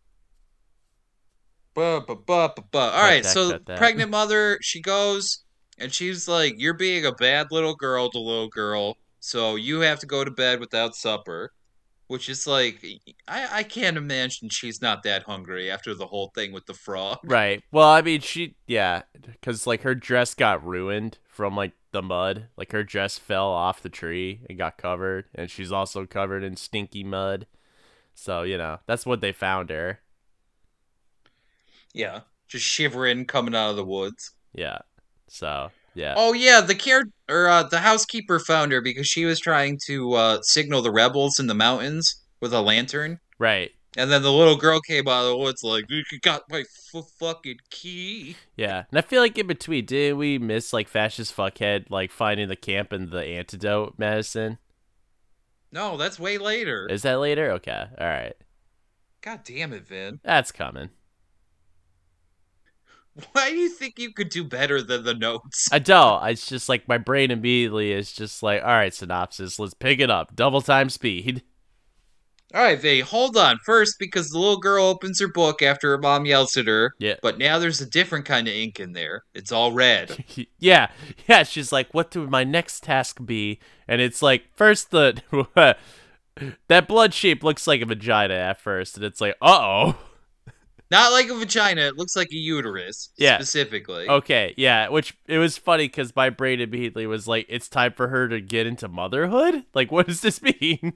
All right, so cut that. pregnant mother, she goes, And she's like, "You're being a bad little girl to little girl, so you have to go to bed without supper." Which is like, I can't imagine she's not that hungry after the whole thing with the frog. Right. Well, I mean, yeah, because like her dress got ruined from like the mud. Like her dress fell off the tree and got covered, and she's also covered in stinky mud. So, that's what they found her. Yeah, just shivering coming out of the woods. Yeah. So, yeah. Oh yeah, the housekeeper found her because she was trying to signal the rebels in the mountains with a lantern. Right. And then the little girl came out of the woods like, "You got my fucking key." Yeah. And I feel like in between, did we miss like fascist fuckhead like finding the camp and the antidote medicine? No, that's way later. Is that later? Okay. All right. God damn it, Vin. That's coming. Why do you think you could do better than the notes? I don't. It's just like my brain immediately is just like, all right, synopsis, let's pick it up. Double time speed. All right, Vin, hold on. First, because the little girl opens her book after her mom yells at her. Yeah. But now there's a different kind of ink in there. It's all red. Yeah. She's like, what would my next task be? And it's like, first that blood shape looks like a vagina at first, and it's like, uh-oh. Not like a vagina. It looks like a uterus, Yeah. specifically. Okay, yeah, which it was funny because my brain immediately was like, it's time for her to get into motherhood? Like, what does this mean?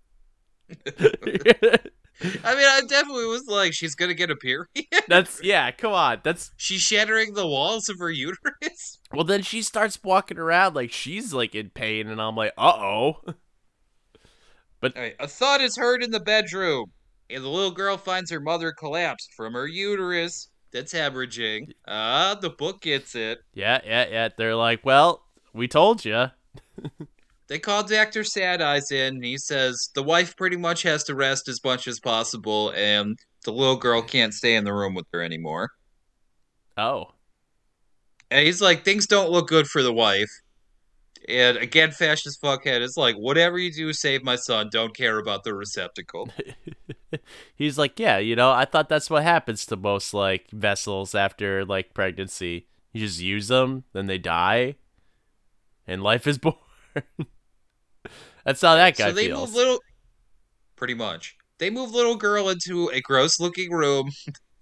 I mean, I definitely was like, she's gonna get a period. Come on. She's shattering the walls of her uterus. Well, then she starts walking around like she's like in pain, and I'm like, uh-oh. But All right, a thud is heard in the bedroom, and the little girl finds her mother collapsed from her uterus. That's hemorrhaging. The book gets it. yeah. They're like, well, we told you. They call Dr. Sad Eyes in, and he says the wife pretty much has to rest as much as possible, and the little girl can't stay in the room with her anymore. Oh. And he's like, things don't look good for the wife. And again, fascist fuckhead is like, whatever you do, save my son. Don't care about the receptacle. He's like, yeah, I thought that's what happens to most like vessels after like pregnancy. You just use them, then they die, and life is born. That's how that guy So they feels. pretty much. They move little girl into a gross looking room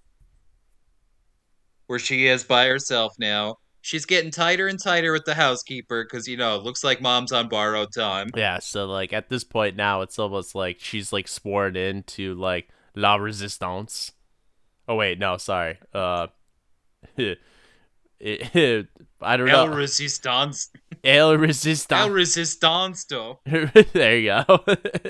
where she is by herself now. She's getting tighter and tighter with the housekeeper because, it looks like mom's on borrowed time. Yeah, so like at this point now, it's almost like she's like sworn into like La Resistance. Oh wait, no, sorry. I don't know. El Resistance. El Resistance. El Resistance, though. There you go.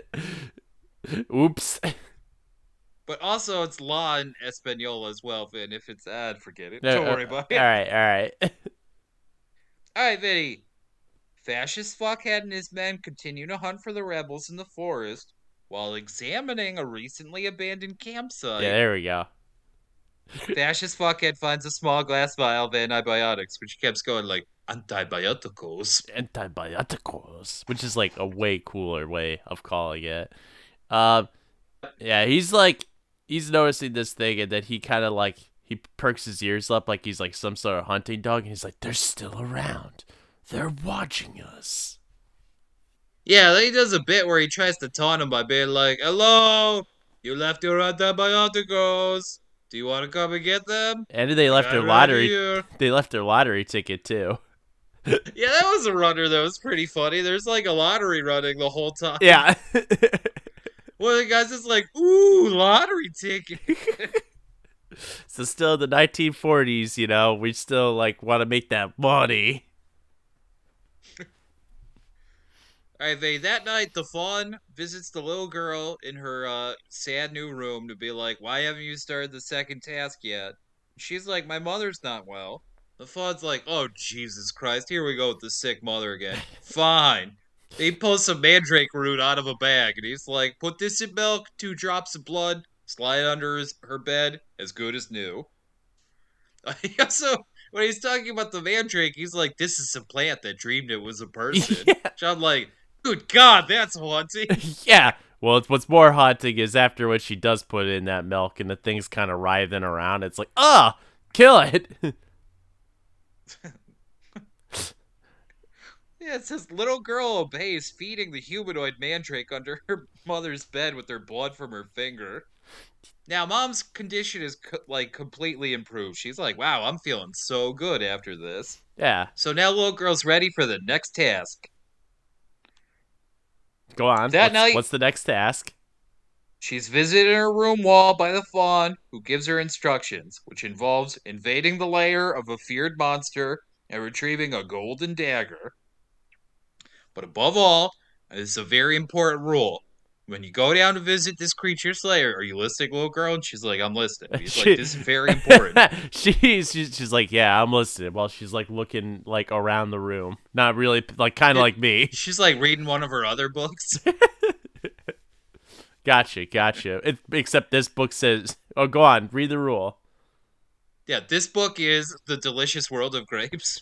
Oops. But also, it's law in Espanol as well, Vin. If it's ad, forget it. Don't worry about it. All right. All right, Vinny. Fascist fuckhead and his men continue to hunt for the rebels in the forest while examining a recently abandoned campsite. Yeah, there we go. Fascist fuckhead finds a small glass vial of antibiotics, which keeps going like, antibioticos. Antibioticos, which is like a way cooler way of calling it. Yeah, he's noticing this thing, and then he kind of like, he perks his ears up like he's like some sort of hunting dog, and he's like, they're still around. They're watching us. Yeah, then he does a bit where he tries to taunt him by being like, hello, you left your antibioticos. Do you want to come and get them? And they left their Right lottery. here." They left their lottery ticket too. Yeah, that was a runner that was pretty funny. There's like a lottery running the whole time. Yeah. One of the guys is like, ooh, lottery ticket. So still in the 1940s, we still like want to make that money. Alright, that night, the fawn visits the little girl in her sad new room to be like, why haven't you started the second task yet? She's like, my mother's not well. The fawn's like, oh, Jesus Christ, here we go with the sick mother again. Fine. He pulls some mandrake root out of a bag, and he's like, put this in milk, 2 drops of blood, slide it under her bed, as good as new. He also, when he's talking about the mandrake, he's like, this is a plant that dreamed it was a person. Yeah. Which I'm like, good God, that's haunting. Yeah. Well, what's more haunting is after when she does put in that milk and the thing's kind of writhing around, it's like, kill it. Yeah, it says little girl obeys, feeding the humanoid mandrake under her mother's bed with her blood from her finger. Now, mom's condition is like completely improved. She's like, wow, I'm feeling so good after this. Yeah. So now little girl's ready for the next task. Go on. That night, What's the next task? she's visited her room wall by the fawn, who gives her instructions, which involves invading the lair of a feared monster and retrieving a golden dagger. But above all, this is a very important rule. When you go down to visit this creature's lair, are you listening, little girl? And she's like, I'm listening. He's like, this is very important. she's like, yeah, I'm listening. While she's like looking like around the room, not really like kind of like me. She's like reading one of her other books. Gotcha. Except this book says, oh, go on, read the rule. Yeah, this book is The Delicious World of Grapes.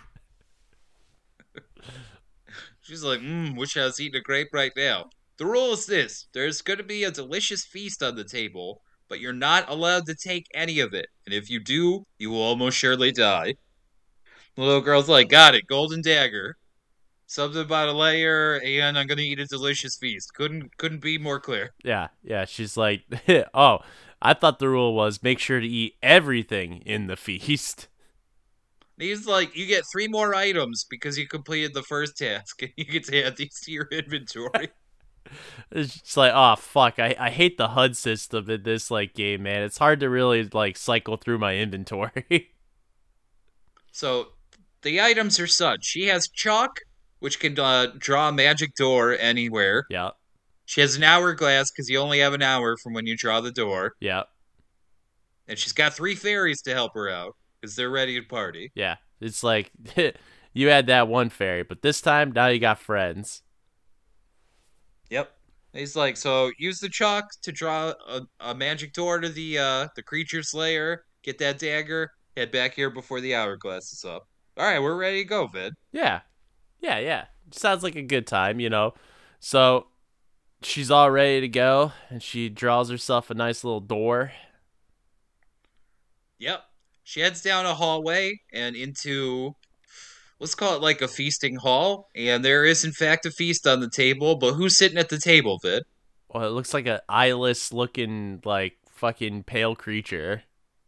She's like, wish I was eating a grape right now. The rule is this. There's going to be a delicious feast on the table, but you're not allowed to take any of it. And if you do, you will almost surely die. The little girl's like, got it, golden dagger. Something about a layer, and I'm going to eat a delicious feast. Couldn't be more clear. Yeah. She's like, oh, I thought the rule was make sure to eat everything in the feast. He's like, you get 3 more items because you completed the first task, and you get to add these to your inventory. It's just like, oh fuck, I hate the HUD system in this like game, man. It's hard to really like cycle through my inventory. So, the items are such. She has chalk, which can draw a magic door anywhere. Yeah. She has an hourglass, because you only have an hour from when you draw the door. Yeah. And she's got 3 fairies to help her out, because they're ready to party. Yeah. It's like, you had that one fairy, but this time, now you got friends. Yep. He's like, so use the chalk to draw a magic door to the creature's lair, get that dagger, head back here before the hourglass is up. Alright, we're ready to go, Vid. Yeah. Sounds like a good time, you know. So, she's all ready to go, and she draws herself a nice little door. Yep. She heads down a hallway and into, let's call it like a feasting hall. And there is, in fact, a feast on the table. But who's sitting at the table, Vid? Well, it looks like an eyeless looking, like, fucking pale creature.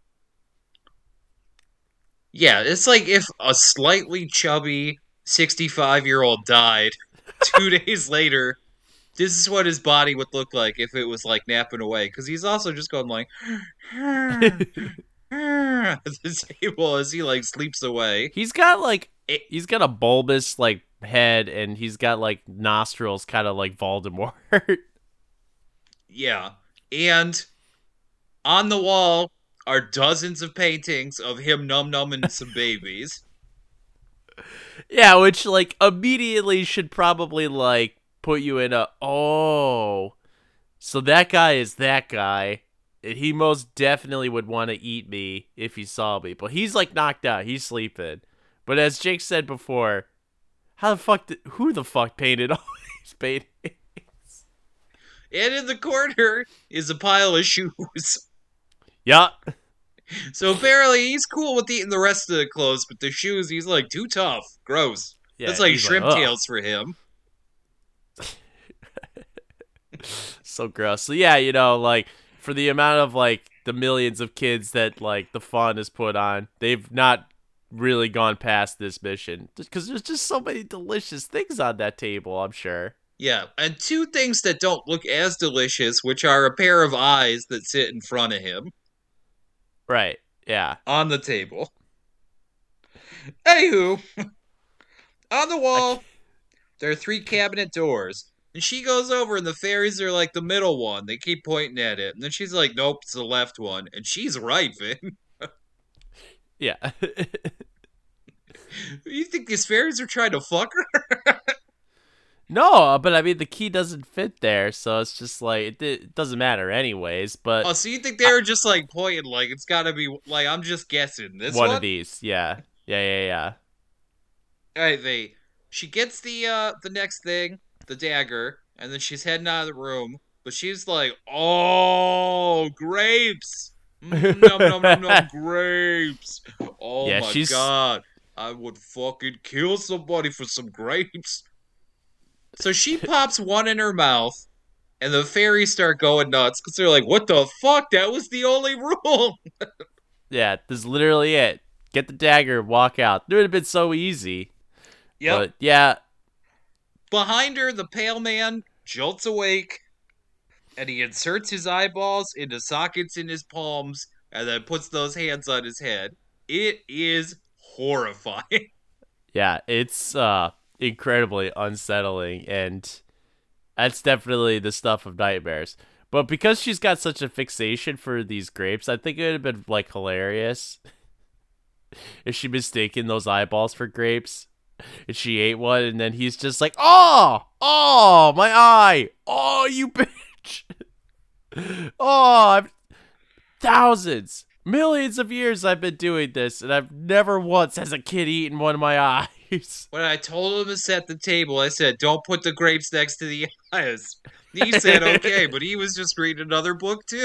Yeah, it's like if a slightly chubby 65-year-old died 2 days later. This is what his body would look like if it was like napping away. Because he's also just going like at the table as he like sleeps away. He's got a bulbous like head, and he's got like nostrils kind of like Voldemort. Yeah. And on the wall are dozens of paintings of him num-numming some babies. Yeah, which like immediately should probably like put you in so that guy is that guy. And he most definitely would want to eat me if he saw me. But he's like knocked out. He's sleeping. But as Jake said before, who the fuck painted all these paintings? And in the corner is a pile of shoes. Yeah. So apparently he's cool with eating the rest of the clothes, but the shoes, he's like, too tough. Gross. Yeah, that's like he's shrimp like, tails for him. So gross. So yeah, you know, like for the amount of like the millions of kids that like the fawn has put on, they've not really gone past this mission because there's just so many delicious things on that table, I'm sure. Yeah, and 2 things that don't look as delicious, which are a pair of eyes that sit in front of him. Right, yeah. On the table. Anywho, on the wall, there are 3 cabinet doors. And she goes over, and the fairies are like the middle one. They keep pointing at it. And then she's like, nope, it's the left one. And she's right, Vin. Yeah. You think these fairies are trying to fuck her? No, but I mean, the key doesn't fit there, so it's just like, it doesn't matter anyways, but... Oh, so you think they were just like pointing, like, it's gotta be, like, I'm just guessing. This one? One of these, yeah. Yeah. Alright, she gets the next thing, the dagger, and then she's heading out of the room, but she's like, oh, grapes! Nom, nom, nom, nom, grapes! Oh Yeah, my god. I would fucking kill somebody for some grapes. So she pops one in her mouth, and the fairies start going nuts because they're like, what the fuck? That was the only rule. Yeah, this is literally it. Get the dagger, walk out. It would have been so easy. Yep. But yeah, Behind her, the pale man jolts awake, and he inserts his eyeballs into sockets in his palms, and then puts those hands on his head. It is horrifying. yeah, it's incredibly unsettling, and that's definitely the stuff of nightmares. But because she's got such a fixation for these grapes, I think it would have been like hilarious if she mistaken those eyeballs for grapes and she ate one, and then he's just like, oh, my eye, oh, you bitch, I've thousands, millions of years I've been doing this, and I've never once as a kid eaten one of my eyes. When I told him to set the table, I said, don't put the grapes next to the eyes. He said, okay, but he was just reading another book, too.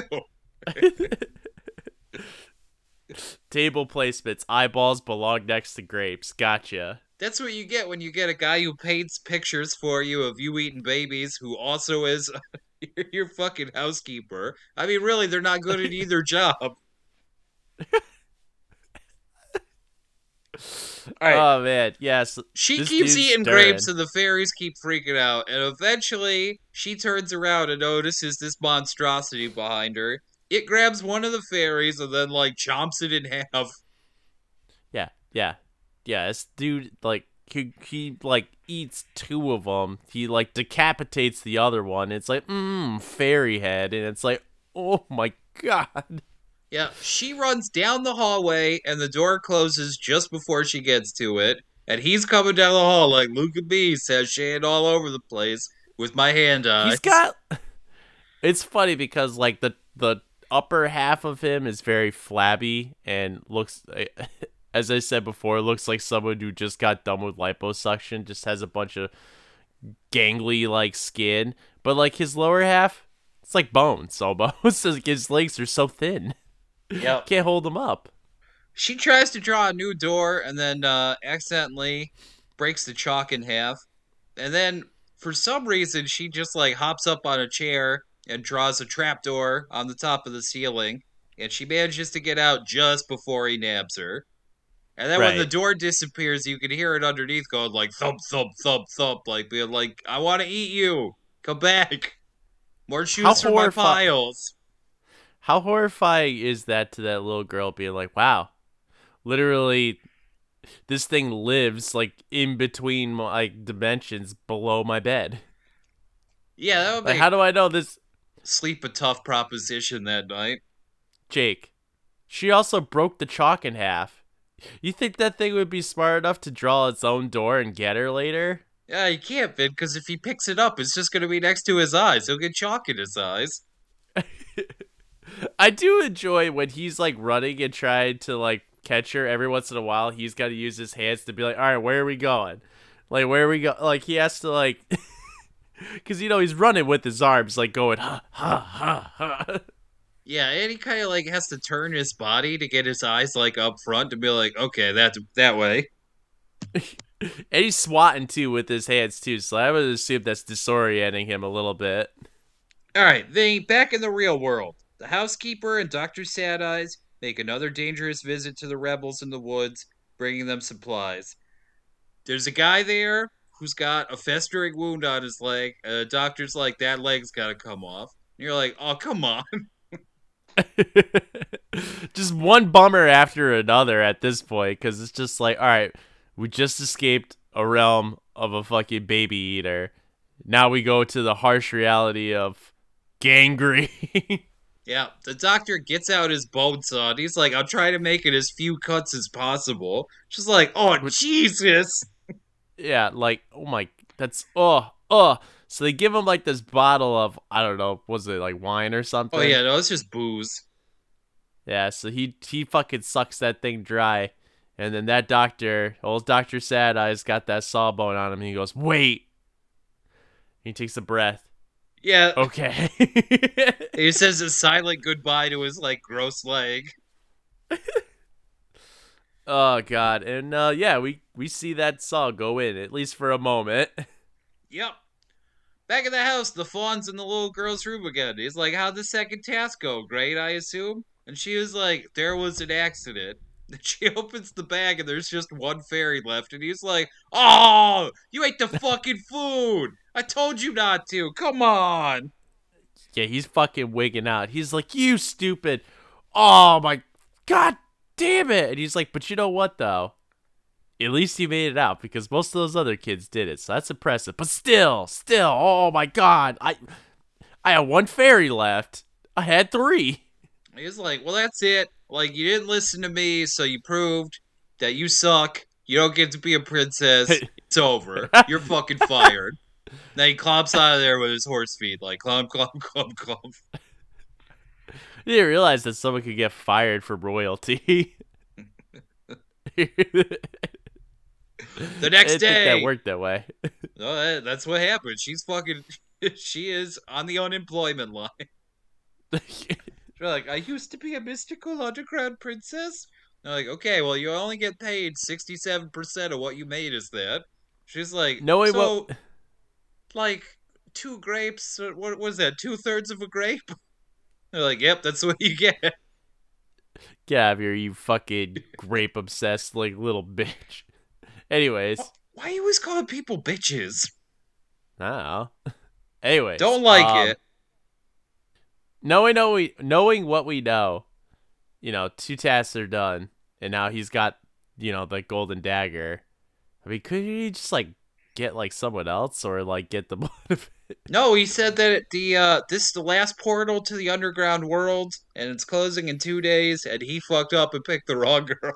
Table placements, eyeballs belong next to grapes. Gotcha. That's what you get when you get a guy who paints pictures for you of you eating babies, who also is your fucking housekeeper. I mean, really, they're not good at either job. All right. Oh man, yes. She this keeps dude's eating stirring. grapes and the fairies keep freaking out. And eventually, she turns around and notices this monstrosity behind her. It grabs one of the fairies and then, like, chomps it in half. Yeah. This dude, like, he like eats two of them. He like decapitates the other one. It's like, fairy head, and it's like, oh my god. Yeah, she runs down the hallway and the door closes just before she gets to it. And he's coming down the hall like, look at me, sashaying all over the place with my hand eyes. He's got. It's funny because like the upper half of him is very flabby and looks, as I said before, looks like someone who just got done with liposuction. Just has a bunch of gangly like skin, but like his lower half, it's like bones almost. His legs are so thin. Yep. Can't hold him up. She tries to draw a new door and then accidentally breaks the chalk in half. And then, for some reason, she just like hops up on a chair and draws a trapdoor on the top of the ceiling. And she manages to get out just before he nabs her. And then when the Right. door disappears, you can hear it underneath going like thump, thump, thump, thump, like being like, I want to eat you. Come back. More shoes for my piles. How horrifying is that to that little girl being like, wow, literally this thing lives like in between my dimensions below my bed. Yeah, that would Like, make how do I know this? sleep a tough proposition that night. Jake, she also broke the chalk in half. You think that thing would be smart enough to draw its own door and get her later? Yeah, he can't, Vin, because if he picks it up, it's just going to be next to his eyes. He'll get chalk in his eyes. I do enjoy when he's like running and trying to like catch her every once in a while. He's got to use his hands to be like, all right, where are we going? Like, where are we go? Like, he has to like, because he's running with his arms, like going ha ha ha ha. Yeah, and he kind of like has to turn his body to get his eyes like up front to be like, okay, that's that way. And he's swatting too with his hands too, so I would assume that's disorienting him a little bit. All right, back in the real world. The housekeeper and Dr. Sad Eyes make another dangerous visit to the rebels in the woods, bringing them supplies. There's a guy there who's got a festering wound on his leg. Doctor's like, that leg's got to come off. And you're like, oh, come on. Just one bummer after another at this point, because it's just like, all right, we just escaped a realm of a fucking baby eater. Now we go to the harsh reality of gangrene. Yeah, the doctor gets out his bone saw and he's like, I'll try to make it as few cuts as possible. She's like, oh, Jesus. Yeah, like, oh my, that's, So they give him like this bottle of, I don't know, was it like wine or something? Oh, yeah, no, it's just booze. Yeah, so he fucking sucks that thing dry. And then that doctor, old Dr. Sad Eyes, got that sawbone on him. And he goes, wait. He takes a breath. Yeah. Okay. He says a silent goodbye to his, like, gross leg. Oh God, and yeah, we see that saw go in at least for a moment. Yep. Back in the house, the fawn's in the little girl's room again. He's like, how'd the second task go? Great, I assume? And she was like, there was an accident. And she opens the bag and there's just one fairy left. And he's like, oh, you ate the fucking food. I told you not to. Come on. Yeah, he's fucking wigging out. He's like, you stupid. Oh my God damn it. And he's like, but you know what though? At least you made it out because most of those other kids did it. So that's impressive. But still, oh my God. I had one fairy left. I had 3. He's like, well, that's it. Like, you didn't listen to me, so you proved that you suck. You don't get to be a princess. It's over. You're fucking fired. Then he clomps out of there with his horse feet, like, clomp, clomp, clomp, clomp. You didn't realize that someone could get fired from royalty. The next I didn't think day. that worked that way. No, that's what happened. She's fucking. She is on the unemployment line. They're like, I used to be a mystical underground princess. They're like, okay, well, you only get paid 67% of what you made is that. She's like, Knowing so, like, 2 grapes, what was that, 2/3 of a grape? They're like, yep, that's what you get. Get out of here, you fucking grape obsessed like little bitch. Anyways, Why are you always calling people bitches? I don't know. Anyways, Don't like it. Knowing what we know, 2 tasks are done, and now he's got, the golden dagger. I mean, could he just like get like someone else or like get the benefit? No, he said that this is the last portal to the underground world, and it's closing in 2 days, and he fucked up and picked the wrong girl.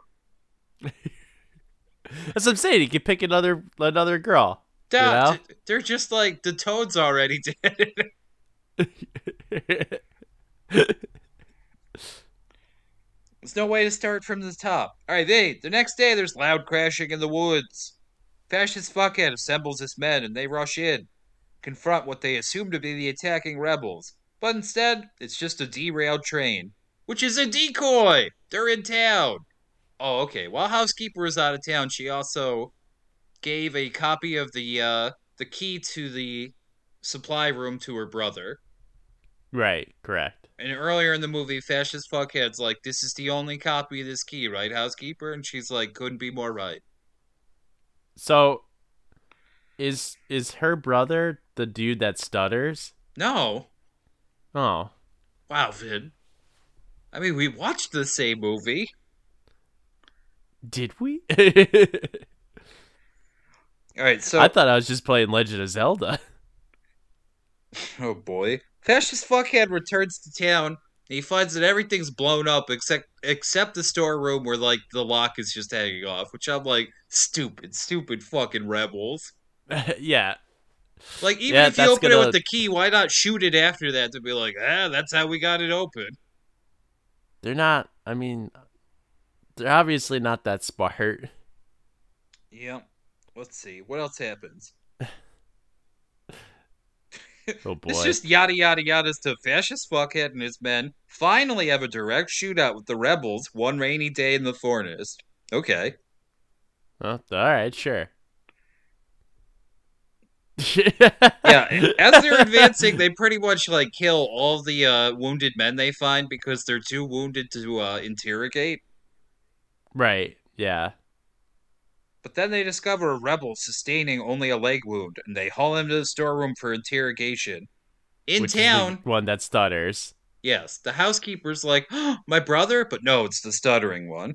That's what I'm saying. He could pick another girl. They're just like, the toads already did it. There's no way to start from the top. Alright, the next day there's loud crashing in the woods. Fascist fuckhead assembles his men and they rush in, confront what they assume to be the attacking rebels. But instead, it's just a derailed train, which is a decoy! They're in town! Oh, okay. While Housekeeper was out of town, she also gave a copy of the key to the supply room to her brother. Right, correct. And earlier in the movie, Fascist Fuckhead's like, this is the only copy of this key, right, Housekeeper? And she's like, couldn't be more right. So, is her brother the dude that stutters? No. Oh. Wow, Vin. I mean, we watched the same movie. Did we? Alright, so... I thought I was just playing Legend of Zelda. Oh, boy. Fascist Fuckhead returns to town, and he finds that everything's blown up except the storeroom where, like, the lock is just hanging off, which I'm like, stupid fucking rebels. Yeah. Like, even if you open it with the key, why not shoot it after that to be like, that's how we got it open? They're not, I mean, they're obviously not that smart. Yep. Let's see. What else happens? Oh boy. It's just yada yada yadas to Fascist Fuckhead and his men finally have a direct shootout with the rebels one rainy day in the forest. Okay. Well, alright, sure. Yeah, as they're advancing, they pretty much like kill all the wounded men they find because they're too wounded to interrogate. Right, yeah. But then they discover a rebel sustaining only a leg wound, and they haul him to the storeroom for interrogation. In town, is the one that stutters. Yes, the housekeeper's like, oh, my brother? But no, it's the stuttering one.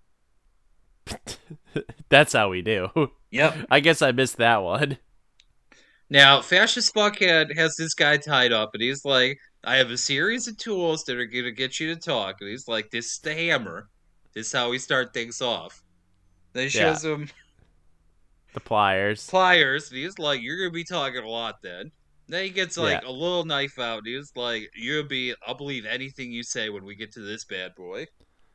That's how we do. Yep. I guess I missed that one. Now, Fascist Fuckhead has this guy tied up, and he's like, I have a series of tools that are going to get you to talk. And he's like, this is the hammer. This is how we start things off. Then he shows him the pliers. And he's like, you're going to be talking a lot then. Then he gets like a little knife out, and he's like, I'll believe anything you say when we get to this bad boy.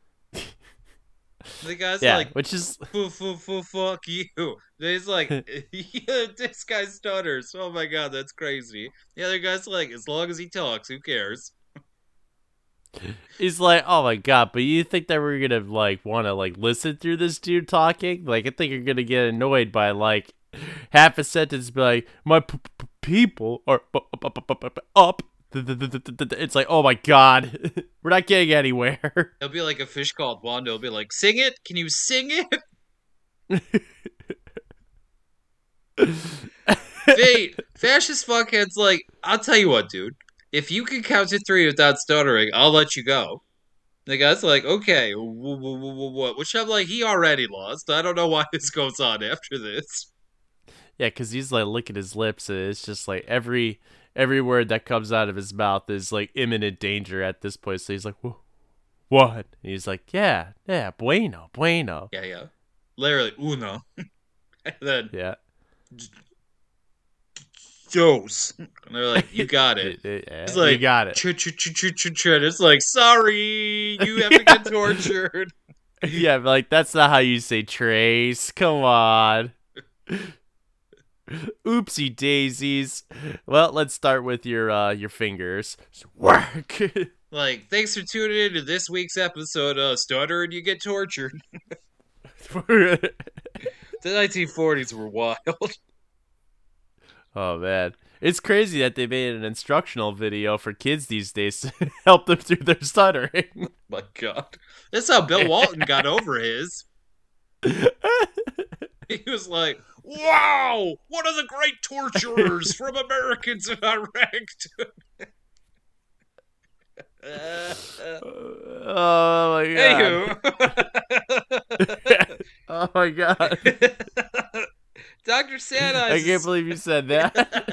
The guy's like, which is fuck you. Then he's like, yeah, this guy stutters. Oh my god, that's crazy. The other guy's like, as long as he talks, who cares? He's like, oh my god, but you think that we're gonna like want to like listen through this dude talking? Like, I think you're gonna get annoyed by like half a sentence, be like, my people are up. It's like, oh my god, we're not getting anywhere. It'll be like a fish called Wanda. It'll be like, sing it? Can you sing it? Fascist fuckhead's like, I'll tell you what, dude. If you can count to 3 without stuttering, I'll let you go. The guy's like, okay, what? Which I'm like, he already lost. I don't know why this goes on after this. Yeah, because he's like licking his lips, and it's just like every word that comes out of his mouth is like imminent danger at this point. So he's like, what? And he's like, yeah, bueno. Yeah. Literally, uno. And then, Yeah. dos. And they're like, you got it. He's like, you got it. It's like, sorry, you have to get tortured. Yeah, but like that's not how you say trace. Come on. Oopsie daisies. Well, let's start with your fingers. Work. Like, thanks for tuning in to this week's episode of Stutter and You Get Tortured. The 1940s were wild. Oh man, it's crazy that they made an instructional video for kids these days to help them through their stuttering. My God, that's how Bill Walton got over his. He was like, "Wow, one of the great torturers from Americans in Iraq." Oh my god. Anywho. Oh my god. Dr. Santa. I can't believe you said that.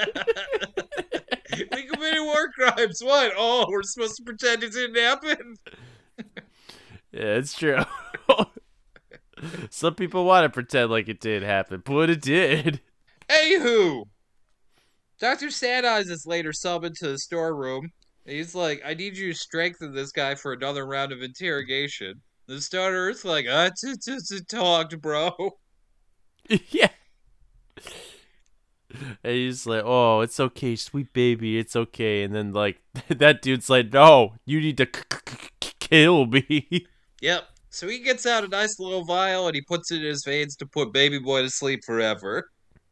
We committed war crimes. What? Oh, we're supposed to pretend it didn't happen? Yeah, it's true. Some people want to pretend like it did happen, but it did. Anywho, Dr. Santa is later summoned to the storeroom. He's like, I need you to strengthen this guy for another round of interrogation. The starter's like, talked, bro. Yeah. And he's like, oh, it's okay, sweet baby, it's okay. And then, like, that dude's like, no, you need to kill me. Yep. So he gets out a nice little vial and he puts it in his veins to put baby boy to sleep forever.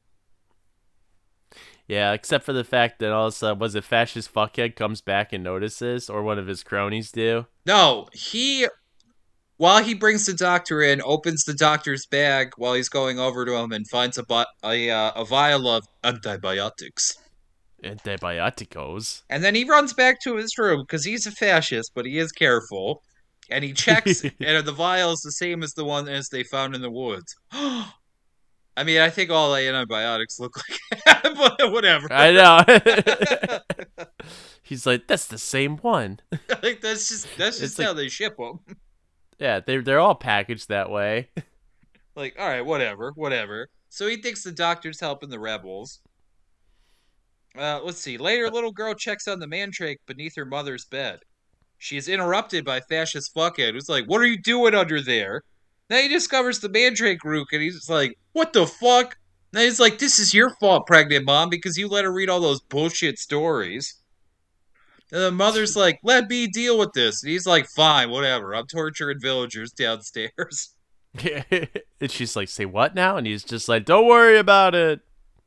Yeah, except for the fact that all of a sudden, was it Fascist Fuckhead comes back and notices, or one of his cronies do? No, while he brings the doctor in, opens the doctor's bag while he's going over to him and finds a vial of antibiotics. Antibioticos. And then he runs back to his room because he's a fascist, but he is careful. And he checks, and the vial is the same as the one as they found in the woods. I mean, I think all the antibiotics look like but whatever. I know. He's like, that's the same one. Like that's just how they ship them. Yeah, they're all packaged that way. Like, all right, whatever. So he thinks the doctor's helping the rebels. Let's see. Later, little girl checks on the mandrake beneath her mother's bed. She is interrupted by Fascist Fuckhead, who's like, what are you doing under there? Then he discovers the mandrake root, and he's like, what the fuck? Then he's like, this is your fault, pregnant mom, because you let her read all those bullshit stories. And the mother's like, let me deal with this. And he's like, fine, whatever. I'm torturing villagers downstairs. And she's like, say what now? And he's just like, don't worry about it.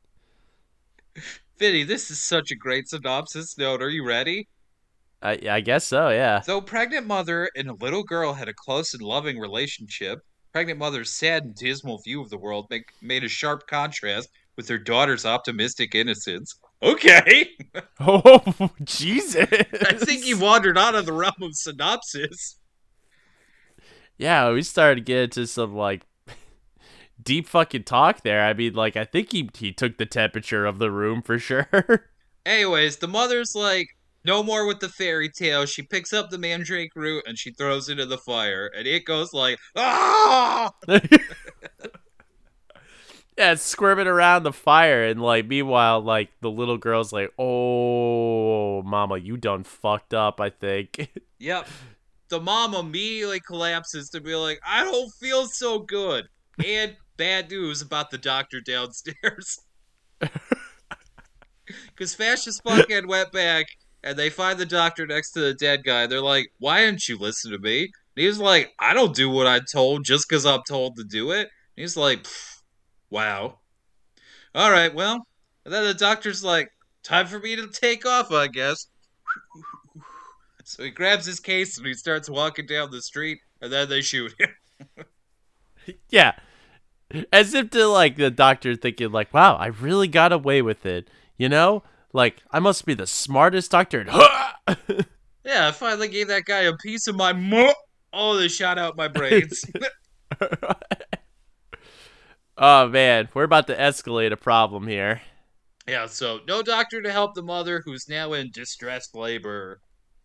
Vinny, this is such a great synopsis note. Are you ready? I guess so, yeah. Though pregnant mother and a little girl had a close and loving relationship, pregnant mother's sad and dismal view of the world made a sharp contrast with her daughter's optimistic innocence. Okay. Oh, Jesus. I think he wandered out of the realm of synopsis. Yeah, we started to get into some, like, deep fucking talk there. I mean, like, I think he took the temperature of the room for sure. Anyways, the mother's like, no more with the fairy tale. She picks up the mandrake root and she throws it in the fire. And it goes like, ah! Yeah, it's squirming around the fire. And, like, meanwhile, like, the little girl's like, oh, mama, you done fucked up, I think. Yep. The mom immediately collapses to be like, I don't feel so good. And bad news about the doctor downstairs. Because Fascist Fuckhead went back and they find the doctor next to the dead guy. They're like, "Why didn't you listen to me?" And he's like, "I don't do what I'm told just because I'm told to do it." And he's like, "Wow, all right, well." And then the doctor's like, "Time for me to take off, I guess." So he grabs his case and he starts walking down the street, and then they shoot him. Yeah. As if to like the doctor thinking like, wow, I really got away with it. You know? Like, I must be the smartest doctor. Yeah, I finally gave that guy a piece of my Oh, they shot out my brains. Oh man, we're about to escalate a problem here. Yeah, so no doctor to help the mother who's now in distressed labor.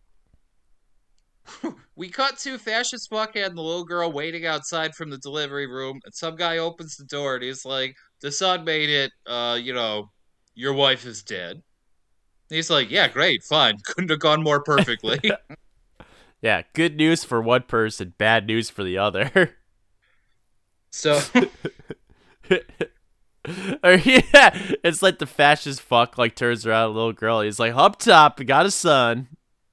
We cut to fascist fuckhead and the little girl waiting outside from the delivery room, and some guy opens the door and he's like, "The son made it, your wife is dead." And he's like, "Yeah, great, fine. Couldn't have gone more perfectly." Yeah, good news for one person, bad news for the other. So Or yeah, it's like the fascist fuck like turns around a little girl. He's like, up top, I got a son.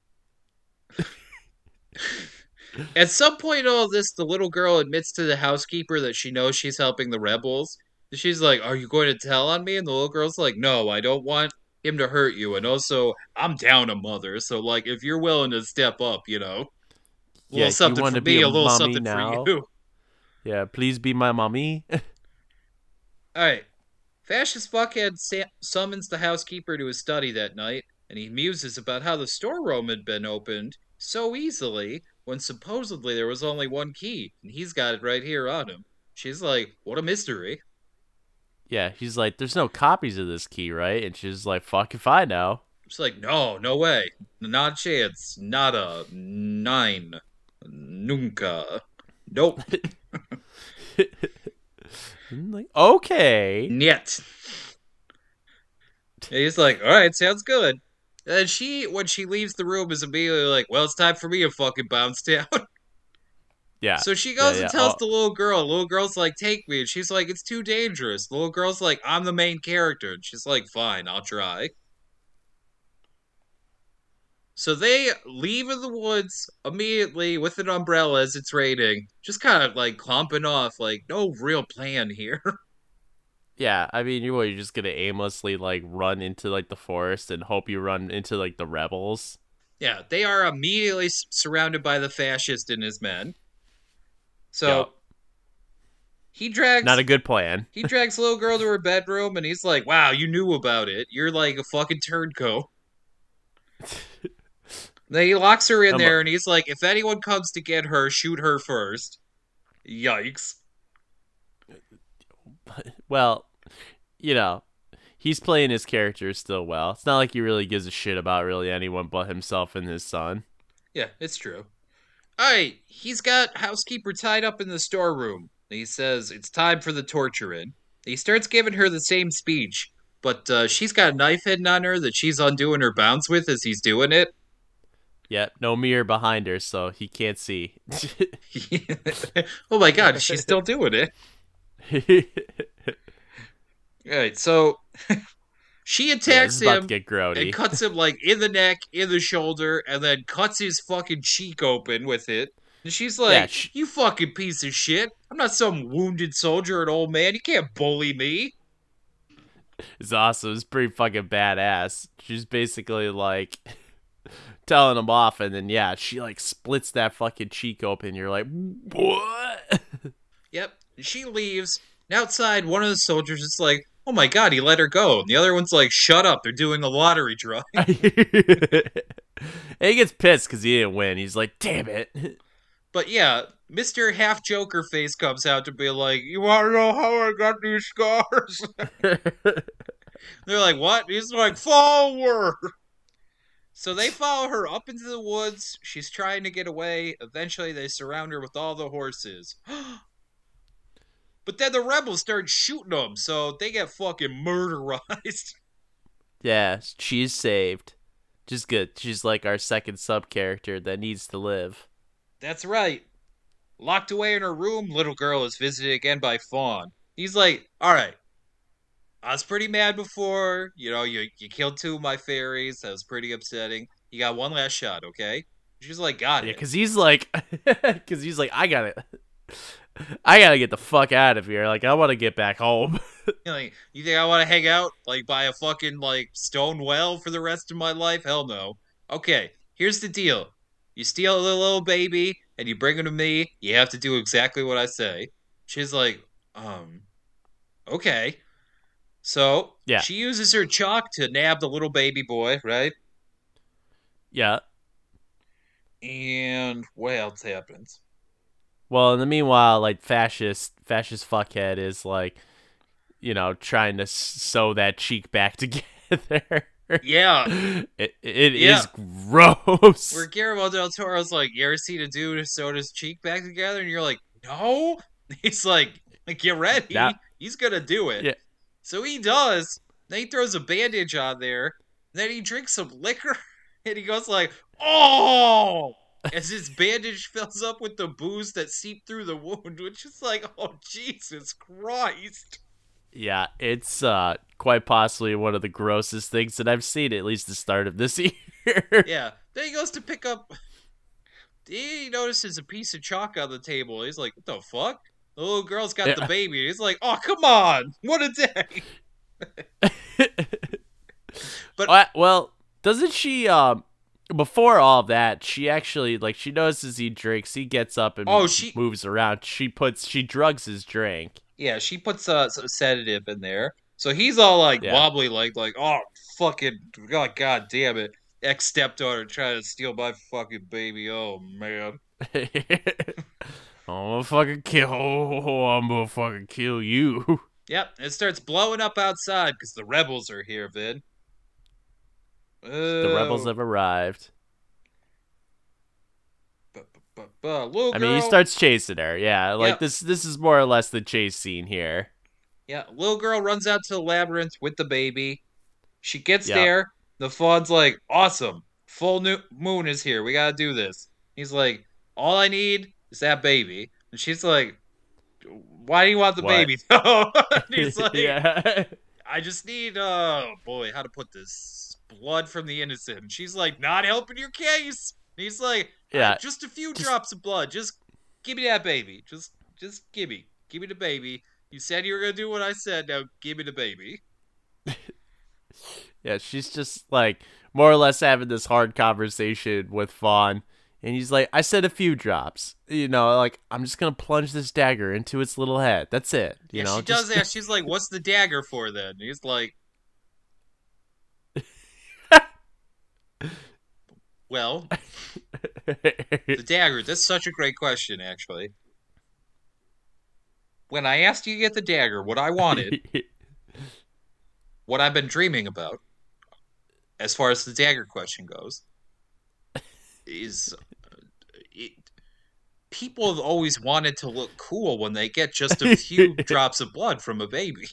at some point in all this, the little girl admits to the housekeeper that she knows she's helping the rebels. She's like, "Are you going to tell on me?" And the little girl's like, "No, I don't want him to hurt you. And also, I'm down a mother. So, like, if you're willing to step up, a Yeah, little you something want for to be me, a a little mommy something now? for you." Yeah, please be my mommy. All right. Fascist fuckhead summons the housekeeper to his study that night, and he muses about how the storeroom had been opened so easily when supposedly there was only one key, and he's got it right here on him. She's like, "What a mystery." Yeah, he's like, there's no copies of this key, right? And she's like, fuck if I know. She's like, "No, no way. Not a chance. Nada. Nine. Nunca. Nope. Like, okay. Niet." And he's like, "All right, sounds good." And when she leaves the room, is immediately like, "Well, it's time for me to fucking bounce down." Yeah. So she Yeah, goes and yeah. tells the little girl. The little girl's like, "Take me." And she's like, "It's too dangerous." The little girl's like, "I'm the main character." And she's like, "Fine, I'll try." So they leave in the woods immediately with an umbrella as it's raining, just kind of like clumping off, like no real plan here. Yeah, I mean, you're just gonna aimlessly like run into like the forest and hope you run into like the rebels. Yeah, they are immediately surrounded by the fascist and his men. So Yup. he drags Not a good plan. he drags little girl to her bedroom, and he's like, "Wow, you knew about it. You're like a fucking turncoat." Then he locks her in I'm there, and he's like, "If anyone comes to get her, shoot her first." Yikes. Well, you know, he's playing his character still well. It's not like he really gives a shit about really anyone but himself and his son. Yeah, it's true. Alright, he's got housekeeper tied up in the storeroom. He says it's time for the torturing. He starts giving her the same speech, but she's got a knife hidden on her that she's undoing her bounds with as he's doing it. Yep, no mirror behind her, so he can't see. Oh my god, she's still doing it. Alright, so she Yeah, attacks this is about him to get and grody. cuts him like in the neck, in the shoulder, and then cuts his fucking cheek open with it. And she's Yeah, like, "You fucking piece of shit. I'm not some wounded soldier or an old man. You can't bully me." it's awesome. It's pretty fucking badass. She's basically like telling him off, and then yeah, she like splits that fucking cheek open. You're like, what? Yep. She leaves. And outside, one of the soldiers is like, "Oh my god, he let her go." And the other one's like, "Shut up. They're doing a lottery draw." And he gets pissed because he didn't win. He's like, damn it. But yeah, Mr. Half Joker face comes out to be like, "You want to know how I got these scars?" They're like, "What?" He's like, "Follow her." So they follow her up into the woods. She's trying to get away. Eventually, they surround her with all the horses. But then the rebels start shooting them, so they get fucking murderized. Yeah, she's saved. Just good. She's like our second sub character that needs to live. That's right. Locked away in her room, little girl is visited again by Fawn. He's like, "All right, I was pretty mad before. You killed two of my fairies. That was pretty upsetting. You got one last shot, okay? She's like, got Yeah, it. because he's like, I gotta get the fuck out of here. Like, I want to get back home. Like, you think I want to hang out like by a fucking like stone well for the rest of my life? Hell no. Okay, here's the deal. You steal a little baby and you bring him to me. You have to do exactly what I say. She's like, okay. So Yeah, she uses her chalk to nab the little baby boy, right? yeah. And what else happens? Well, in the meanwhile, like fascist fuckhead is like, trying to sew that cheek back together. Yeah, It yeah. is gross. Where Guillermo del Toro's like, you ever seen a dude sew his cheek back together? And you're like, no. He's like, get ready. Now, He's gonna do it. yeah, So he does. Then he throws a bandage on there. Then he drinks some liquor, and he goes like, "Oh!" As his bandage fills up with the booze that seeped through the wound, which is like, "Oh Jesus Christ!" yeah, it's quite possibly one of the grossest things that I've seen, at least the start of this year. Yeah. Then he goes to pick up. He notices a piece of chalk on the table. He's like, "What the fuck?" The little girl's got the Yeah. baby. He's like, "Oh, come on! What a day!" But Well, doesn't she? Before all of that, she actually like she notices he drinks. He gets up and oh, she moves around. She drugs his drink. Yeah, she puts some sedative in there. So he's all like Yeah. wobbly, like, oh, fucking, God damn it. Ex stepdaughter trying to steal my fucking baby. Oh, man. I'm gonna fucking kill you. Yep, it starts blowing up outside because the rebels are here, Vin. The rebels Oh, have arrived. little I mean, he girl. starts chasing her. Yeah, like Yep, this is more or less the chase scene here. yeah, little girl runs out to the labyrinth with the baby. She gets Yeah. there. The fawn's like, awesome. Full new moon is here. We gotta do this. He's like, all I need is that baby. And she's like, why do you want the What? baby though? And he's like, Yeah. I just need, oh boy, how to put this? Blood from the innocent. And she's like, not helping your case. And he's like, Yeah. just a few Just drops of blood. Just give me that baby. Just give me the baby. You said you were gonna do what I said. Now give me the baby. yeah, she's just like more or less having this hard conversation with Fawn. And he's like, I said a few drops. Like, I'm just going to plunge this dagger into its little head. That's it. Yeah, Know, she just... does that. She's like, what's the dagger for then? And he's like, well, the dagger. That's such a great question, actually. When I asked you to get the dagger, what I wanted, what I've been dreaming about, as far as the dagger question goes, is it, people have always wanted to look cool when they get just a few drops of blood from a baby.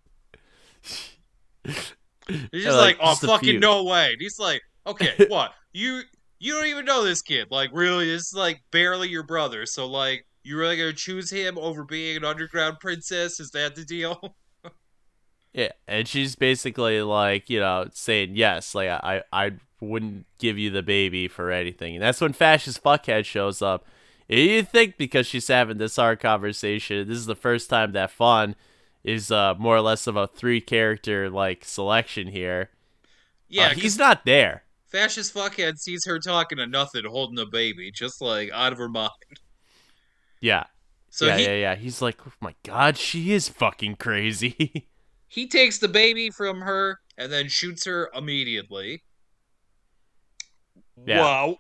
He's just like, oh, just a fucking few. no way. And he's like, okay, what? You don't even know this kid. Like, really, this is like barely your brother. So, like, you really gonna choose him over being an underground princess? Is that the deal? Yeah, and she's basically like, saying yes, like I wouldn't give you the baby for anything. And that's when fascist fuckhead shows up. And you think because she's having this hard conversation, this is the first time that Fawn is more or less of a 3-character like selection here. Yeah, He's not there. fascist fuckhead sees her talking to nothing, holding a baby, just like out of her mind. Yeah. So yeah. He's like, oh my god, she is fucking crazy. he takes the baby from her and then shoots her immediately. Yeah. Wow.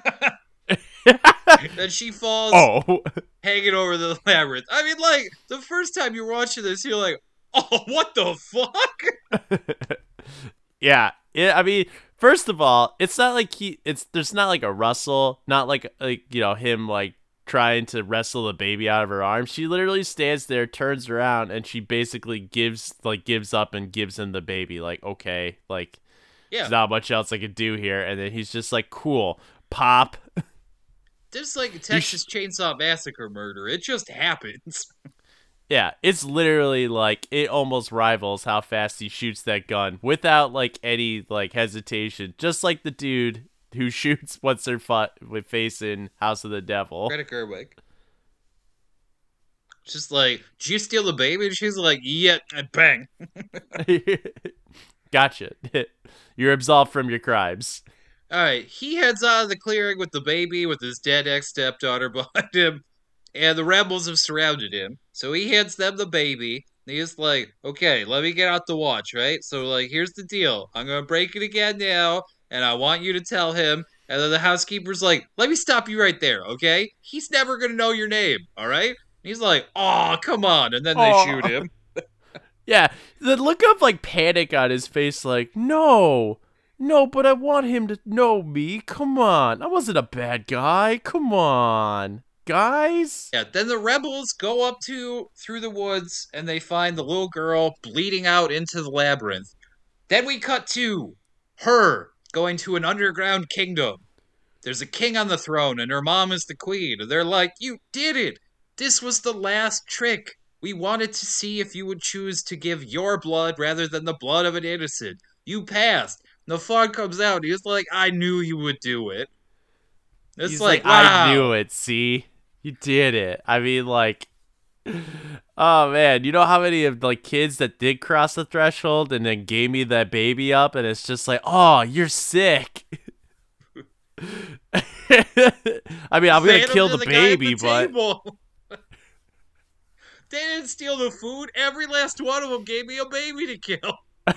Then she falls Oh. hanging over the labyrinth. I mean, like, the first time you're watching this, you're like, oh, what the fuck? Yeah. I mean, first of all, it's not like there's not like a rustle, not like him like trying to wrestle the baby out of her arms. She literally stands there, turns around, and she basically gives up and gives him the baby. Like, okay, like Yeah. there's not much else I could do here. And then he's just like, cool, pop. Just like a Texas Chainsaw Massacre murder. It just happens. Yeah, it's literally like it almost rivals how fast he shoots that gun without like any like hesitation, just like the dude who shoots what's her with face in House of the Devil. Greta Gerwig. Just like, did you steal the baby? And she's like, yeah, and bang. Gotcha. You're absolved from your crimes. All right, he heads out of the clearing with the baby, with his dead ex-stepdaughter behind him, and the rebels have surrounded him. So he hands them the baby. And he's like, okay, let me get out the watch, right? So, like, here's the deal. I'm going to break it again now, and I want you to tell him. And then the housekeeper's like, let me stop you right there, okay? He's never going to know your name, all right? And he's like, oh, come on. And then they shoot him. Yeah, the look of like panic on his face, like, no, but I want him to know me. Come on. I wasn't a bad guy. Come on, guys. Yeah, then the rebels go up through the woods and they find the little girl bleeding out into the labyrinth. Then we cut to her going to an underground kingdom. There's a king on the throne and her mom is the queen. And they're like, you did it. This was the last trick. We wanted to see if you would choose to give your blood rather than the blood of an innocent. You passed. The Fog comes out and he's like, I knew you would do it. It's He's like, I wow. knew it, see? You did it. I mean, like, oh, man. You know how many of, like, kids that did cross the threshold and then gave me that baby up, and it's just like, oh, you're sick. I mean, I'm going to kill the baby, but... They didn't steal the food. Every last one of them gave me a baby to kill.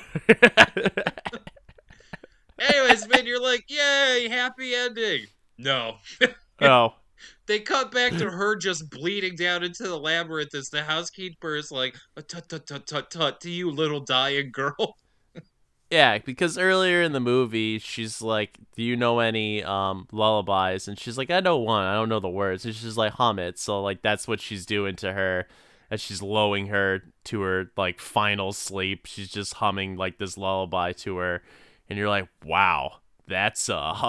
Anyways, man, you're like, yay, happy ending. No. Oh. They cut back to her just bleeding down into the labyrinth as the housekeeper is like, tut, tut, tut, tut, tut, to you, little dying girl. Yeah, because earlier in the movie, she's like, do you know any lullabies? And she's like, I know one. I don't know the words. And she's like, hum it. So, like, that's what she's doing to her as she's lulling her to her, like, final sleep. She's just humming, like, this lullaby to her. And you're like, wow, that's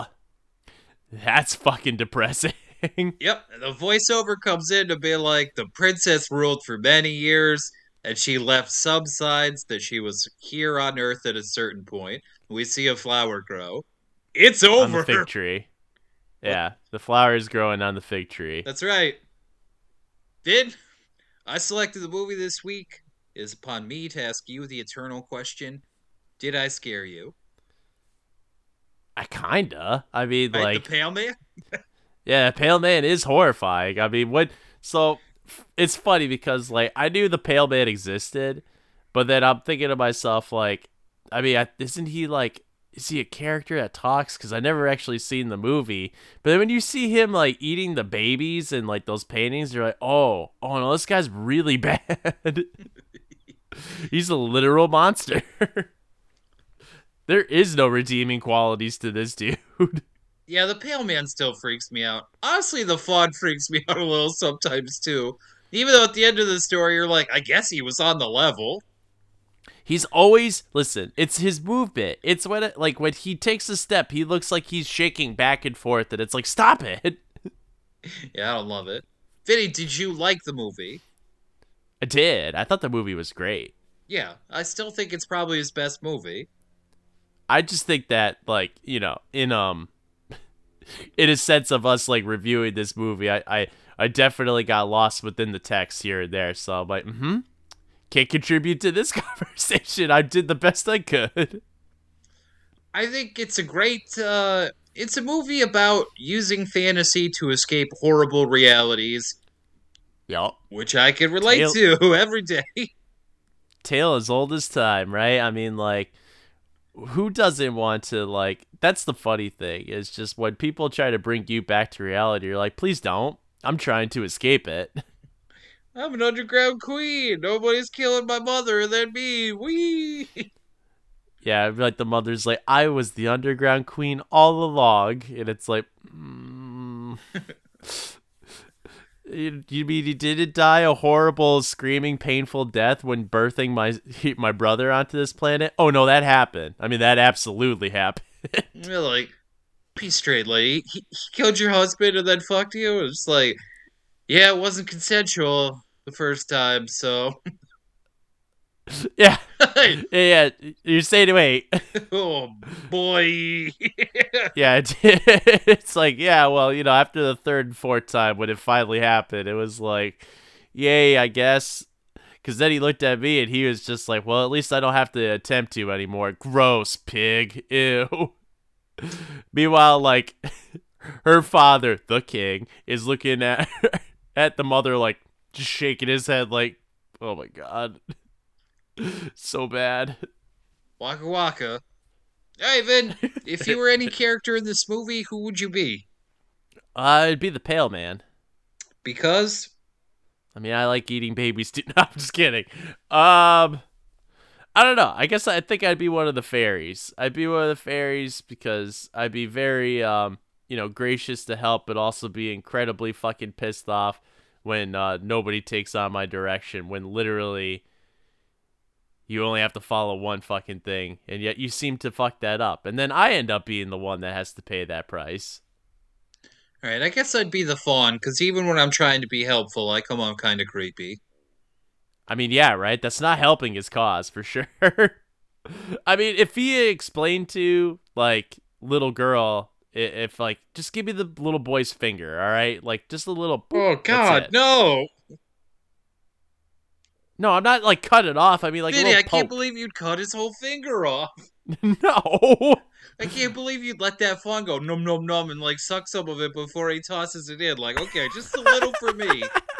fucking depressing. Yep, and the voiceover comes in to be like, the princess ruled for many years, and she left some signs that she was here on Earth at a certain point. We see a flower grow. It's over! On the fig tree. Yeah, the flower is growing on the fig tree. That's right. Then, I selected the movie this week. It is upon me to ask you the eternal question, did I scare you? I kinda. I mean, Right, like... the Pale Man? Yeah, Pale Man is horrifying. I mean, what... So, it's funny because, like, I knew the Pale Man existed, but then I'm thinking to myself, like, I mean, isn't he, like... Is he a character that talks? Because I never actually seen the movie. But then when you see him, like, eating the babies and, like, those paintings, you're like, oh no, this guy's really bad. He's a literal monster. There is no redeeming qualities to this dude. Yeah, the Pale Man still freaks me out. Honestly, the Fawn freaks me out a little sometimes, too. Even though at the end of the story, you're like, I guess he was on the level. He's always... Listen, it's his movement. It's when when he takes a step, he looks like he's shaking back and forth, and it's like, stop it! Yeah, I don't love it. Vinny, did you like the movie? I did. I thought the movie was great. Yeah, I still think it's probably his best movie. I just think that, like, you know, in a sense of us, like, reviewing this movie, I definitely got lost within the text here and there, so I'm like, can't contribute to this conversation. I did the best I could. I think it's a great, it's a movie about using fantasy to escape horrible realities. Yep. Which I can relate to every day. Tale as old as time, right? I mean, like, who doesn't want to, like, that's the funny thing, is just when people try to bring you back to reality, you're like, please don't. I'm trying to escape it. I'm an underground queen. Nobody's killing my mother and then me. Wee. Yeah, like the mother's like, I was the underground queen all along. And it's like, You mean he didn't die a horrible, screaming, painful death when birthing my brother onto this planet? Oh, no, that happened. I mean, that absolutely happened. You're like, be straight, lady. He killed your husband and then fucked you? It's like, yeah, it wasn't consensual. the first time, so Yeah. Yeah. You're saying, wait. oh boy. Yeah, it's like, yeah, well, after the third and fourth time when it finally happened, it was like, yay, I guess. Because then he looked at me and he was just like, well, at least I don't have to attempt to anymore. Gross, pig. Ew. Meanwhile, like, her father, the king, is looking at at the mother, like, just shaking his head, like, oh my God. So bad. Waka waka. Hey, Vin, if you were any character in this movie, who would you be? It'd be the Pale Man. Because I mean, I like eating babies too. No, I'm just kidding. I don't know. I guess I think I'd be one of the fairies. I'd be one of the fairies because I'd be very, gracious to help, but also be incredibly fucking pissed off when nobody takes on my direction. When literally you only have to follow one fucking thing, and yet you seem to fuck that up, and then I end up being the one that has to pay that price. all right, I guess I'd be the fawn, because even when I'm trying to be helpful, I come on kind of creepy. I mean, yeah, right? That's not helping his cause, for sure. I mean, if he explained to, like, little girl, if, like, just give me the little boy's finger, all right? Like, just a little boop, Oh that's God, it. no! No, I'm not, like, cut it off. I mean, like, a Vinny, little I can't poke. believe you'd cut his whole finger off. No! I can't believe you'd let that fawn go num num num and like suck some of it before he tosses it in. Like, okay, just a little for me.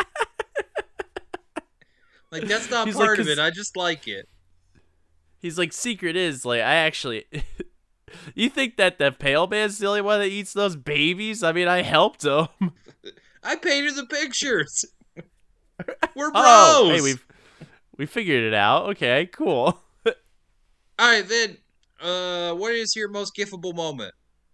Like, that's not He's like, part of 'cause it. I just like it. he's like, secret is, like, I actually... You think that the Pale Man's the only one that eats those babies? I mean, I helped him. I painted the pictures. We're bros. Oh, hey, we figured it out. Okay, cool. All right, then. What is your most gifable moment?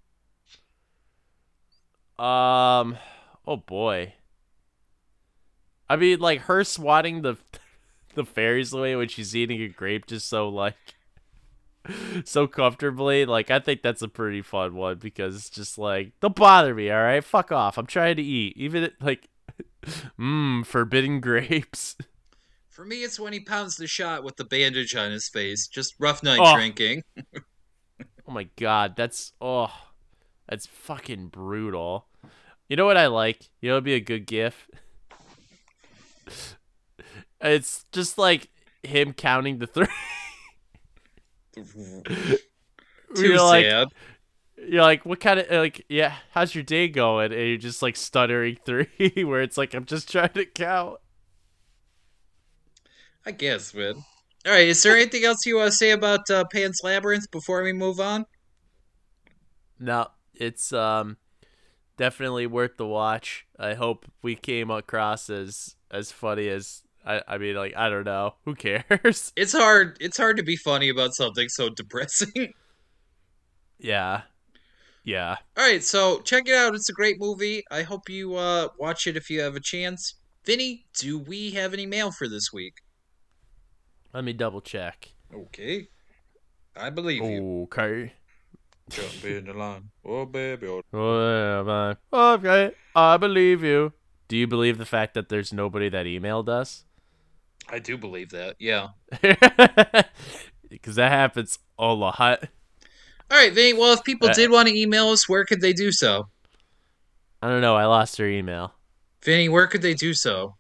Oh boy. I mean, like, her swatting the fairies away when she's eating a grape just so, like, so comfortably. Like, I think that's a pretty fun one because it's just like, don't bother me, all right? Fuck off. I'm trying to eat. Even, like, forbidden grapes. For me, it's when he pounds the shot with the bandage on his face. Just rough night Oh. drinking. Oh my God. That's fucking brutal. You know what I like? You know, it'd be a good gif. It's just like him counting the three. Too You're like, sad. you're like, what kind of, like, yeah, how's your day going? And you're just like stuttering three, where it's like, I'm just trying to count. I guess, man. All right, is there anything else you want to say about Pan's Labyrinth before we move on? No, it's definitely worth the watch. I hope we came across as funny as I mean, like, I don't know. Who cares? It's hard. It's hard to be funny about something so depressing. Yeah. Yeah. All right, so check it out. It's a great movie. I hope you watch it if you have a chance. Vinny, do we have any mail for this week? Let me double check. Okay, I believe you. Okay. Jump in the line, oh baby. Okay, I believe you. Do you believe the fact that there's nobody that emailed us? I do believe that. Yeah. Because that happens a lot. All right, Vinny. Well, if people did want to email us, where could they do so? I don't know. I lost their email. Vinny, where could they do so?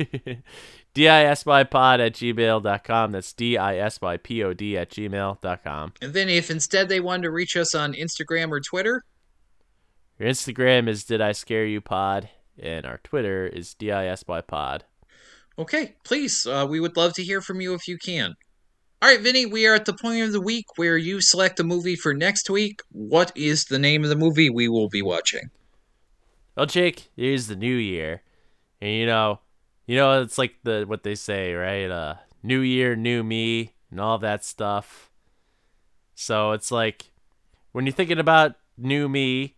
disbypod@gmail.com. That's disbypod@gmail.com. And Vinny, if instead they wanted to reach us on Instagram or Twitter, Your Instagram is Did I Scare You Pod, and our Twitter is disbypod. okay, please, we would love to hear from you if you can. All right, Vinny, we are at the point of the week where you select a movie for next week. What is the name of the movie we will be watching? Well, Jake, here's the new year, and you know, it's like what they say, right? New year, new me, and all that stuff. So it's like when you're thinking about new me,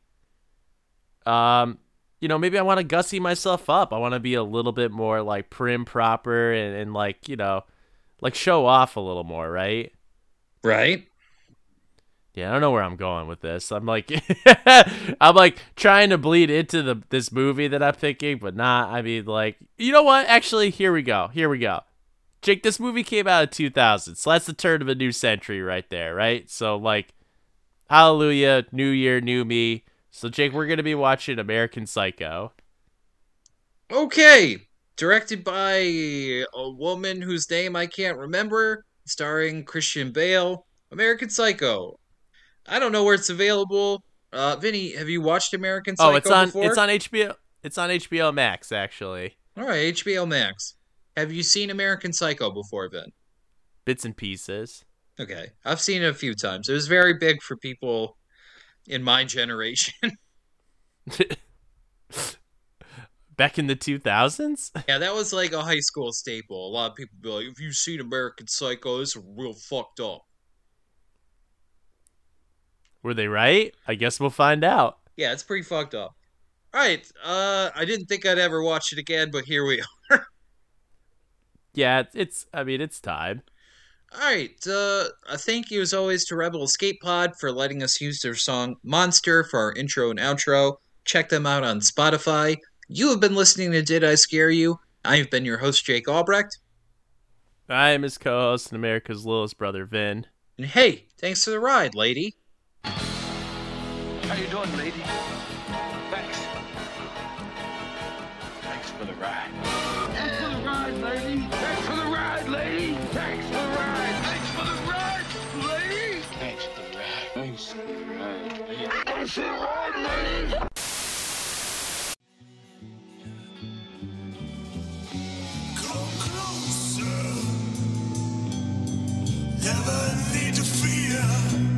maybe I want to gussy myself up. I want to be a little bit more like prim proper and like, like show off a little more, right? Right? Yeah, I don't know where I'm going with this. I'm like, I'm like trying to bleed into this movie that I'm thinking, but not. I mean, like, you know what? Actually, here we go. Jake, this movie came out in 2000, so that's the turn of a new century right there, right? So, like, hallelujah, new year, new me. So, Jake, we're gonna be watching American Psycho. Okay, directed by a woman whose name I can't remember, starring Christian Bale. American Psycho. I don't know where it's available. Vinny, have you watched American Oh, Psycho it's before? on HBO. It's on HBO Max, actually. All right, HBO Max. Have you seen American Psycho before, Vin? Bits and pieces. Okay, I've seen it a few times. It was very big for people in my generation. Back in the 2000s? Yeah, that was like a high school staple. A lot of people be like, "If you've seen American Psycho, this is real fucked up." Were they right? I guess we'll find out. Yeah, it's pretty fucked up. All right, I didn't think I'd ever watch it again, but here we are. Yeah, I mean, it's time. All right, a thank you as always to Rebel Escape Pod for letting us use their song "Monster" for our intro and outro. Check them out on Spotify. You have been listening to Did I Scare You? I've been your host, Jake Albrecht. I am his co-host and America's littlest brother, Vin. And hey, thanks for the ride, lady. How you doing, lady? Thanks. Thanks for the ride. Thanks for the ride, lady. Thanks for the ride, lady. Thanks for the ride. Thanks for the ride, lady. Thanks for the ride. Thanks for the ride, lady. Thanks for the ride, lady. Come closer. Never need to fear.